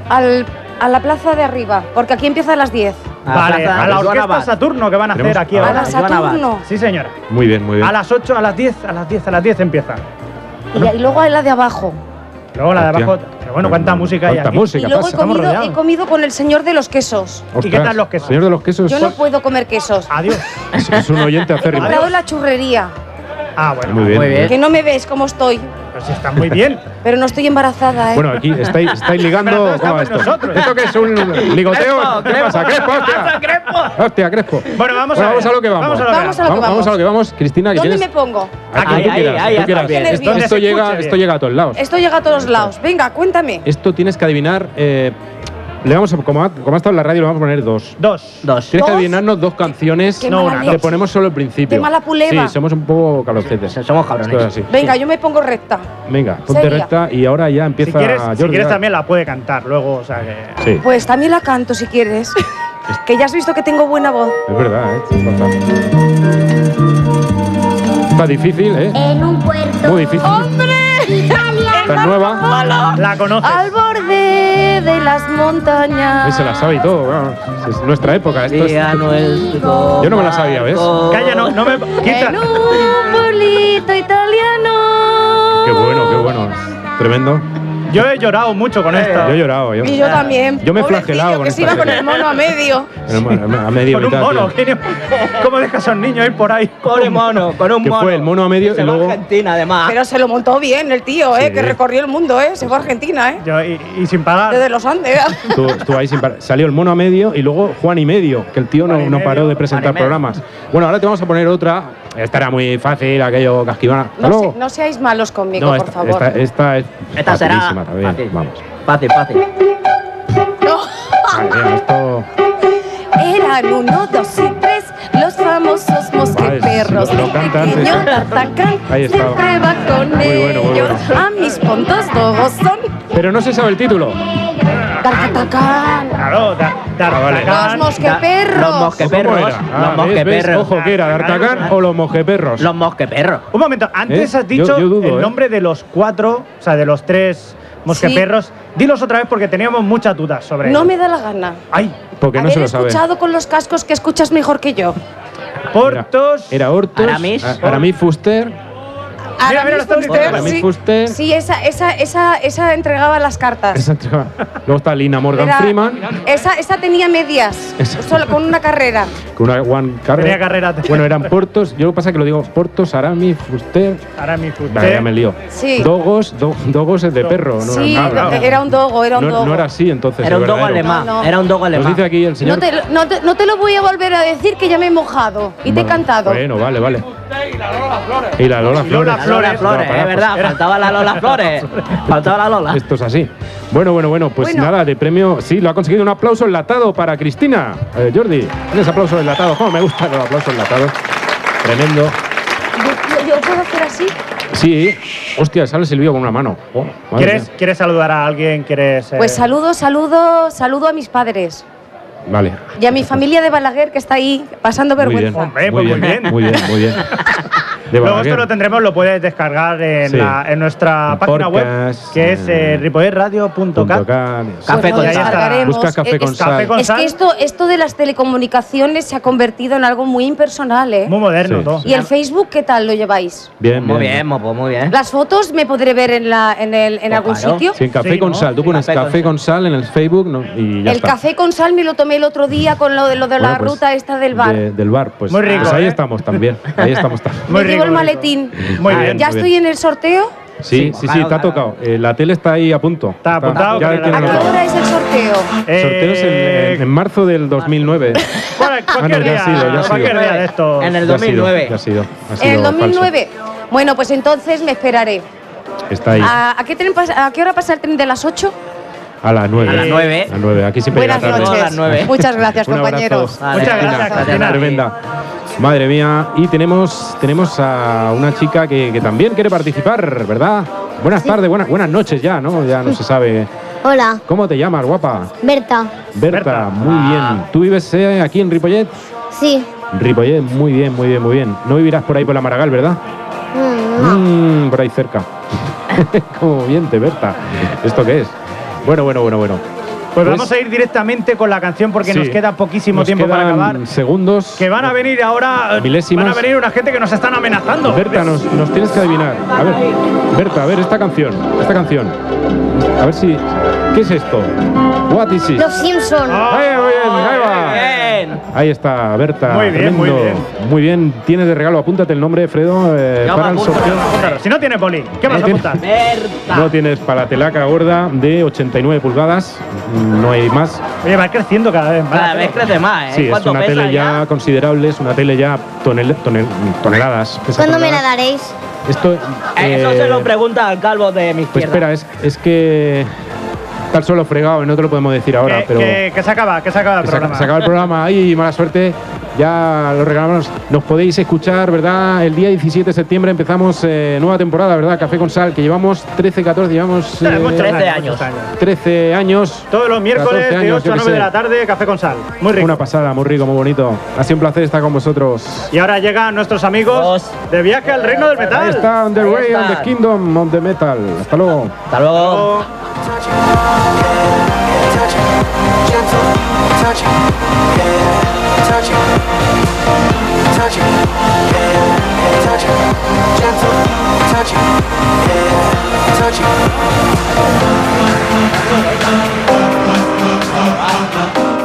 S9: A la plaza de arriba, porque aquí empieza a las 10.
S2: Vale, a la orquesta Saturno que van a hacer
S1: Tenemos-
S2: aquí
S1: Ah,
S9: A
S2: ahora.
S9: la
S3: Joana Abad.
S9: Saturno.
S2: Sí, señora.
S1: Muy bien, muy bien.
S2: A las 8, a las 10, a las 10 empieza.
S9: Y luego hay la de abajo.
S2: Luego la de
S1: Hostia.
S2: abajo. Pero bueno, ¿cuánta música hay
S1: ¿Cuánta
S2: aquí?
S1: música
S9: Y luego
S1: pasa?
S2: Estamos
S9: he
S2: rodeados.
S9: comido con el señor de los quesos.
S2: ¿Y qué tal los quesos?
S1: Señor de los quesos,
S9: Yo no puedo comer quesos.
S2: Adiós.
S1: es un oyente
S9: He
S1: acérrimo.
S9: comprado en la churrería.
S2: Ah, bueno.
S1: Muy bien.
S3: Muy bien.
S9: Que no me ves cómo estoy.
S2: Pues está muy bien.
S9: Pero no estoy embarazada, ¿eh?
S1: Bueno, aquí estáis ligando. ¿Cómo va esto?
S2: nosotros.
S1: ¿Esto qué es? ¿Un ligoteo? ¿Qué pasa? ¡Crespo, hostia! ¡Hostia, Crespo!
S2: Bueno, vamos a
S1: lo que vamos.
S9: Vamos a lo que vamos.
S1: Cristina, que
S9: ¿Dónde
S1: tienes.
S9: me pongo?
S1: Aquí, tú quieras. Esto llega a todos lados.
S9: Esto llega a todos lados. Venga, cuéntame.
S1: Esto tienes que adivinar. Le vamos a, como ha estado en la radio, le vamos a poner dos.
S2: Dos.
S1: Tienes que adivinarnos dos canciones.
S9: Qué mala
S1: Le
S9: leche.
S1: ponemos solo el principio.
S9: Qué mala puleva.
S1: Sí, somos un poco cabrocetes.
S3: Somos cabrones.
S1: Esto es así.
S9: Venga, yo me pongo recta.
S1: Venga, ponte
S9: Seria.
S1: recta y ahora ya
S2: Si
S1: empieza
S2: quieres,
S1: Jordi.
S2: también la puede cantar luego, o sea que…
S1: Sí,
S9: Pues también la canto si quieres. Que ya has visto que tengo buena voz.
S1: es verdad, Está difícil,
S6: En un puerto
S1: Muy difícil.
S6: italiano.
S1: Está nueva.
S2: La conoces.
S9: Al borde de las montañas.
S1: Ahí se la sabe y todo. Bueno, es nuestra época. Esto es- Yo no me la sabía, ¿ves?
S2: Calla, no me… Quita.
S9: En un pueblito italiano.
S1: Qué bueno. Tremendo.
S2: Yo he llorado mucho con esta.
S1: Yo he llorado.
S9: Y yo también.
S1: Yo me he
S9: Pobrecillo,
S1: flagelado con
S9: que se
S1: esta
S9: iba con
S1: serie.
S9: el mono a medio.
S1: A medio
S2: Con un
S1: mitad,
S2: mono.
S1: tío.
S2: ¿Cómo dejas a esos niños ir por ahí?
S3: Con un mono.
S1: Que fue el mono a medio
S3: Se
S1: y
S3: va a
S1: luego.
S3: Argentina, además.
S9: Pero se lo montó bien el tío,
S1: Sí.
S9: que recorrió el mundo, Se fue a Argentina,
S2: Y sin pagar.
S9: Desde los Andes.
S1: Tú ahí sin parar. Salió el mono a medio y luego Juan y medio, que el tío
S2: Juan y
S1: no
S2: medio,
S1: paró de presentar
S3: Juan y medio.
S1: programas. Bueno, ahora te vamos a poner otra. Esta era muy fácil, aquello casquivana. Hasta
S9: No,
S1: luego.
S9: no seáis malos conmigo,
S1: No,
S9: por favor.
S1: esta es
S3: Esta será
S1: facilísima también.
S3: fácil.
S1: Vamos.
S3: Fácil.
S9: No.
S1: Madre mía, esto.
S9: Eran 1, 2 y 3 los famosos mosqueperros.
S1: Vale, lo
S9: El
S1: canta
S9: pequeño
S1: antes.
S9: D'Artagnan
S1: Ahí está.
S9: siempre va con
S1: Muy bueno, muy
S9: ellos.
S1: bueno.
S9: A mis puntos todos son
S1: Pero no se sabe el título.
S9: D'Artagnan.
S2: Claro,
S1: vale.
S9: Los mosqueperros.
S3: Los mosqueperros.
S1: ¿Cómo era?
S3: Los
S1: ¿ves?
S3: mosqueperros.
S1: Ojo, ¿qué era? ¿D'Artagnan o los mosqueperros?
S3: Los mosqueperros.
S2: Un momento, antes
S1: ¿Eh?
S2: has dicho
S1: Yo dudo,
S2: el nombre de los 4, o sea, de los 3 mosqueperros. Dilos otra vez porque teníamos muchas dudas sobre
S9: No
S2: ello.
S9: me da la gana.
S2: Ay,
S1: Porque no
S9: Haber
S1: se lo sabe.
S9: escuchado con los cascos que escuchas mejor que yo.
S2: Portos.
S1: Era Hortos,
S3: Aramis.
S1: Aramis Fuster.
S2: Mira, lo están diciendo.
S1: Aramis
S9: sí.
S1: Fuster.
S9: Sí, esa entregaba las cartas.
S1: Esa chica. Luego está Lina Morgan
S9: Era-
S1: Freeman.
S9: Esa tenía medias,
S1: Esa.
S9: solo con una carrera.
S1: Con una one carrera.
S2: Tenía carrera.
S1: Bueno, eran Portos. Yo lo que pasa es que lo digo Portos, Aramis, Fuster.
S2: Ahora mi
S1: Vale, ya me lío.
S9: Sí.
S1: Dogos es de perro. No,
S9: Sí,
S1: no,
S9: era un dogo, era un dogo.
S1: no era así entonces.
S3: Era
S1: el
S3: un dogo
S1: verdadero.
S3: alemán.
S9: No, no.
S3: Era un dogo
S1: Nos
S3: alemán.
S1: dice aquí el señor.
S9: No te lo voy a volver a decir que ya me he mojado y te he cantado.
S1: Bueno, vale. Y la Lola Flores.
S2: Lola
S3: La Lola Flores,
S1: Para,
S3: es verdad. Faltaba la Lola Flores. Faltaba la Lola.
S1: Esto es así. Bueno. Pues
S9: Bueno.
S1: nada, de premio. Sí, lo ha conseguido un aplauso enlatado para Cristina. Jordi, ¿tienes aplauso enlatado? ¿Cómo me gustan los aplausos enlatados? Tremendo.
S9: ¿Yo puedo hacer así?
S1: Sí. Hostia, sale Silvio con una mano. Oh, madre mía.
S2: ¿Quieres saludar a alguien? ¿Quieres,
S9: Pues saludo a mis padres
S1: Vale.
S9: y a mi familia de Balaguer que está ahí pasando
S1: Muy bien.
S9: vergüenza.
S2: Hombre, pues muy bien.
S1: Muy bien. De
S2: Luego
S1: Balaguer.
S2: esto lo tendremos, lo puedes descargar en,
S1: Sí.
S2: en nuestra
S1: En
S2: página
S1: podcast,
S2: web, que es ripolletradio.cat.
S3: Café
S9: Pues
S3: con
S9: lo
S3: sal.
S9: descargaremos.
S1: Busca café con sal.
S2: Café con
S9: Es
S2: sal.
S9: que esto de las telecomunicaciones se ha convertido en algo muy impersonal, ¿eh?
S2: Muy moderno
S1: Sí.
S2: todo.
S9: ¿Y el Facebook qué tal lo lleváis?
S1: Bien.
S3: Muy bien, muy bien.
S9: ¿Las fotos me podré ver en algún
S3: claro.
S9: sitio?
S1: Sí, en Café
S2: Sí,
S1: con
S2: ¿no?
S1: Sal. Tú
S3: Sí,
S1: pones
S3: Café con
S1: Café con Sal en el Facebook y ya
S9: El
S1: está.
S9: café con sal me lo tomé el otro día con lo de la
S1: Bueno, pues,
S9: ruta esta del bar.
S1: Del bar, pues.
S2: Muy rico,
S1: pues ahí
S2: ¿eh?
S1: estamos también. Ahí estamos también.
S2: Muy
S9: Me llegó
S2: rico,
S9: el
S2: muy
S9: maletín.
S2: Muy bien.
S9: ¿Ya
S1: muy
S9: estoy en el sorteo?
S1: Sí,
S3: Sí,
S1: te ha
S3: claro.
S1: tocado. La tele está ahí a punto.
S2: Está apuntado,
S1: Ya
S2: pero
S1: tiene
S9: ¿A qué
S1: notado.
S9: hora es el sorteo?
S1: Sorteos en marzo del 2009.
S2: Cualquier
S1: no, ya
S2: día,
S1: ha sido, ya ha
S2: cualquier
S1: sido.
S2: día de esto.
S3: En el
S1: Ya ha sido,
S3: 2009.
S1: Ya ha sido.
S9: En el 2009. Bueno, pues entonces me esperaré.
S1: Falso. Está ahí.
S9: ¿A qué hora pasa el tren de las 8?
S1: A las 9.
S3: A las 9.
S1: A las 9. Aquí siempre
S9: Buenas
S1: llega tarde.
S3: A las
S9: noches.
S3: 9.
S9: Muchas gracias,
S1: Un abrazo.
S9: compañeros.
S3: Vale,
S2: Muchas
S3: Cristina,
S2: gracias, Cristina.
S1: Tremenda. Madre mía. Y tenemos a una chica que también quiere participar, ¿verdad? Buenas tardes, buenas noches ya, ¿no? Ya no se sabe.
S6: Hola,
S1: ¿Cómo te llamas, guapa?
S6: Berta.
S1: Berta, muy bien. ¿Tú vives aquí en Ripollet?
S6: Sí.
S1: Ripollet, muy bien. No vivirás por ahí por la Maragall, ¿verdad?
S6: No.
S1: Por ahí cerca. Como miente, Berta. ¿Esto qué es? Bueno.
S2: Pues vamos a ir directamente con la canción porque
S1: Sí.
S2: nos queda poquísimo
S1: Nos
S2: tiempo para
S1: quedan
S2: acabar.
S1: segundos.
S2: Que van a venir ahora.
S1: Milésimas.
S2: Van a venir una gente que nos están amenazando.
S1: Berta, nos tienes que adivinar. A ver, Berta, a ver esta canción. A ver si. ¿Qué es esto? What is it?
S6: Los Simpson.
S2: Ah,
S1: Muy bien, ahí va.
S3: bien.
S1: Ahí está, Berta.
S2: Muy bien, muy bien.
S1: Muy bien. Tienes de regalo, apúntate el nombre, Fredo, para el sorteo.
S2: Si no tiene boli, ¿qué vas a apuntar?
S3: Berta.
S1: No tienes para la telaca gorda de 89 pulgadas. No hay más.
S2: Oye, va creciendo cada vez más.
S3: Cada vez crece más, ¿eh?
S1: Sí, es una tele ya considerable, es una tele ya toneladas.
S6: ¿Cuándo me la daréis?
S1: Esto,
S3: Eso se lo pregunta al calvo de mi
S1: pues
S3: izquierda.
S1: espera, es que está el suelo fregado y no te lo podemos decir ahora, pero
S2: que se acaba el programa.
S1: se acaba el programa ahí, mala suerte. Ya lo regalamos. Nos podéis escuchar, ¿verdad? El día 17 de septiembre empezamos nueva temporada, ¿verdad? Café con Sal, que llevamos 13, 14, llevamos
S3: 13 años.
S1: 13 años.
S2: Todos los miércoles de 8 a 9 de la tarde, Café con Sal. Muy rico.
S1: Una pasada, muy rico, muy bonito. Ha sido un placer estar con vosotros.
S2: Y ahora llegan nuestros amigos de Viaje al Reino del Metal.
S1: Ahí está, On the Way, on the Kingdom of the Metal. Hasta luego.
S3: Hasta luego.
S10: Touch it.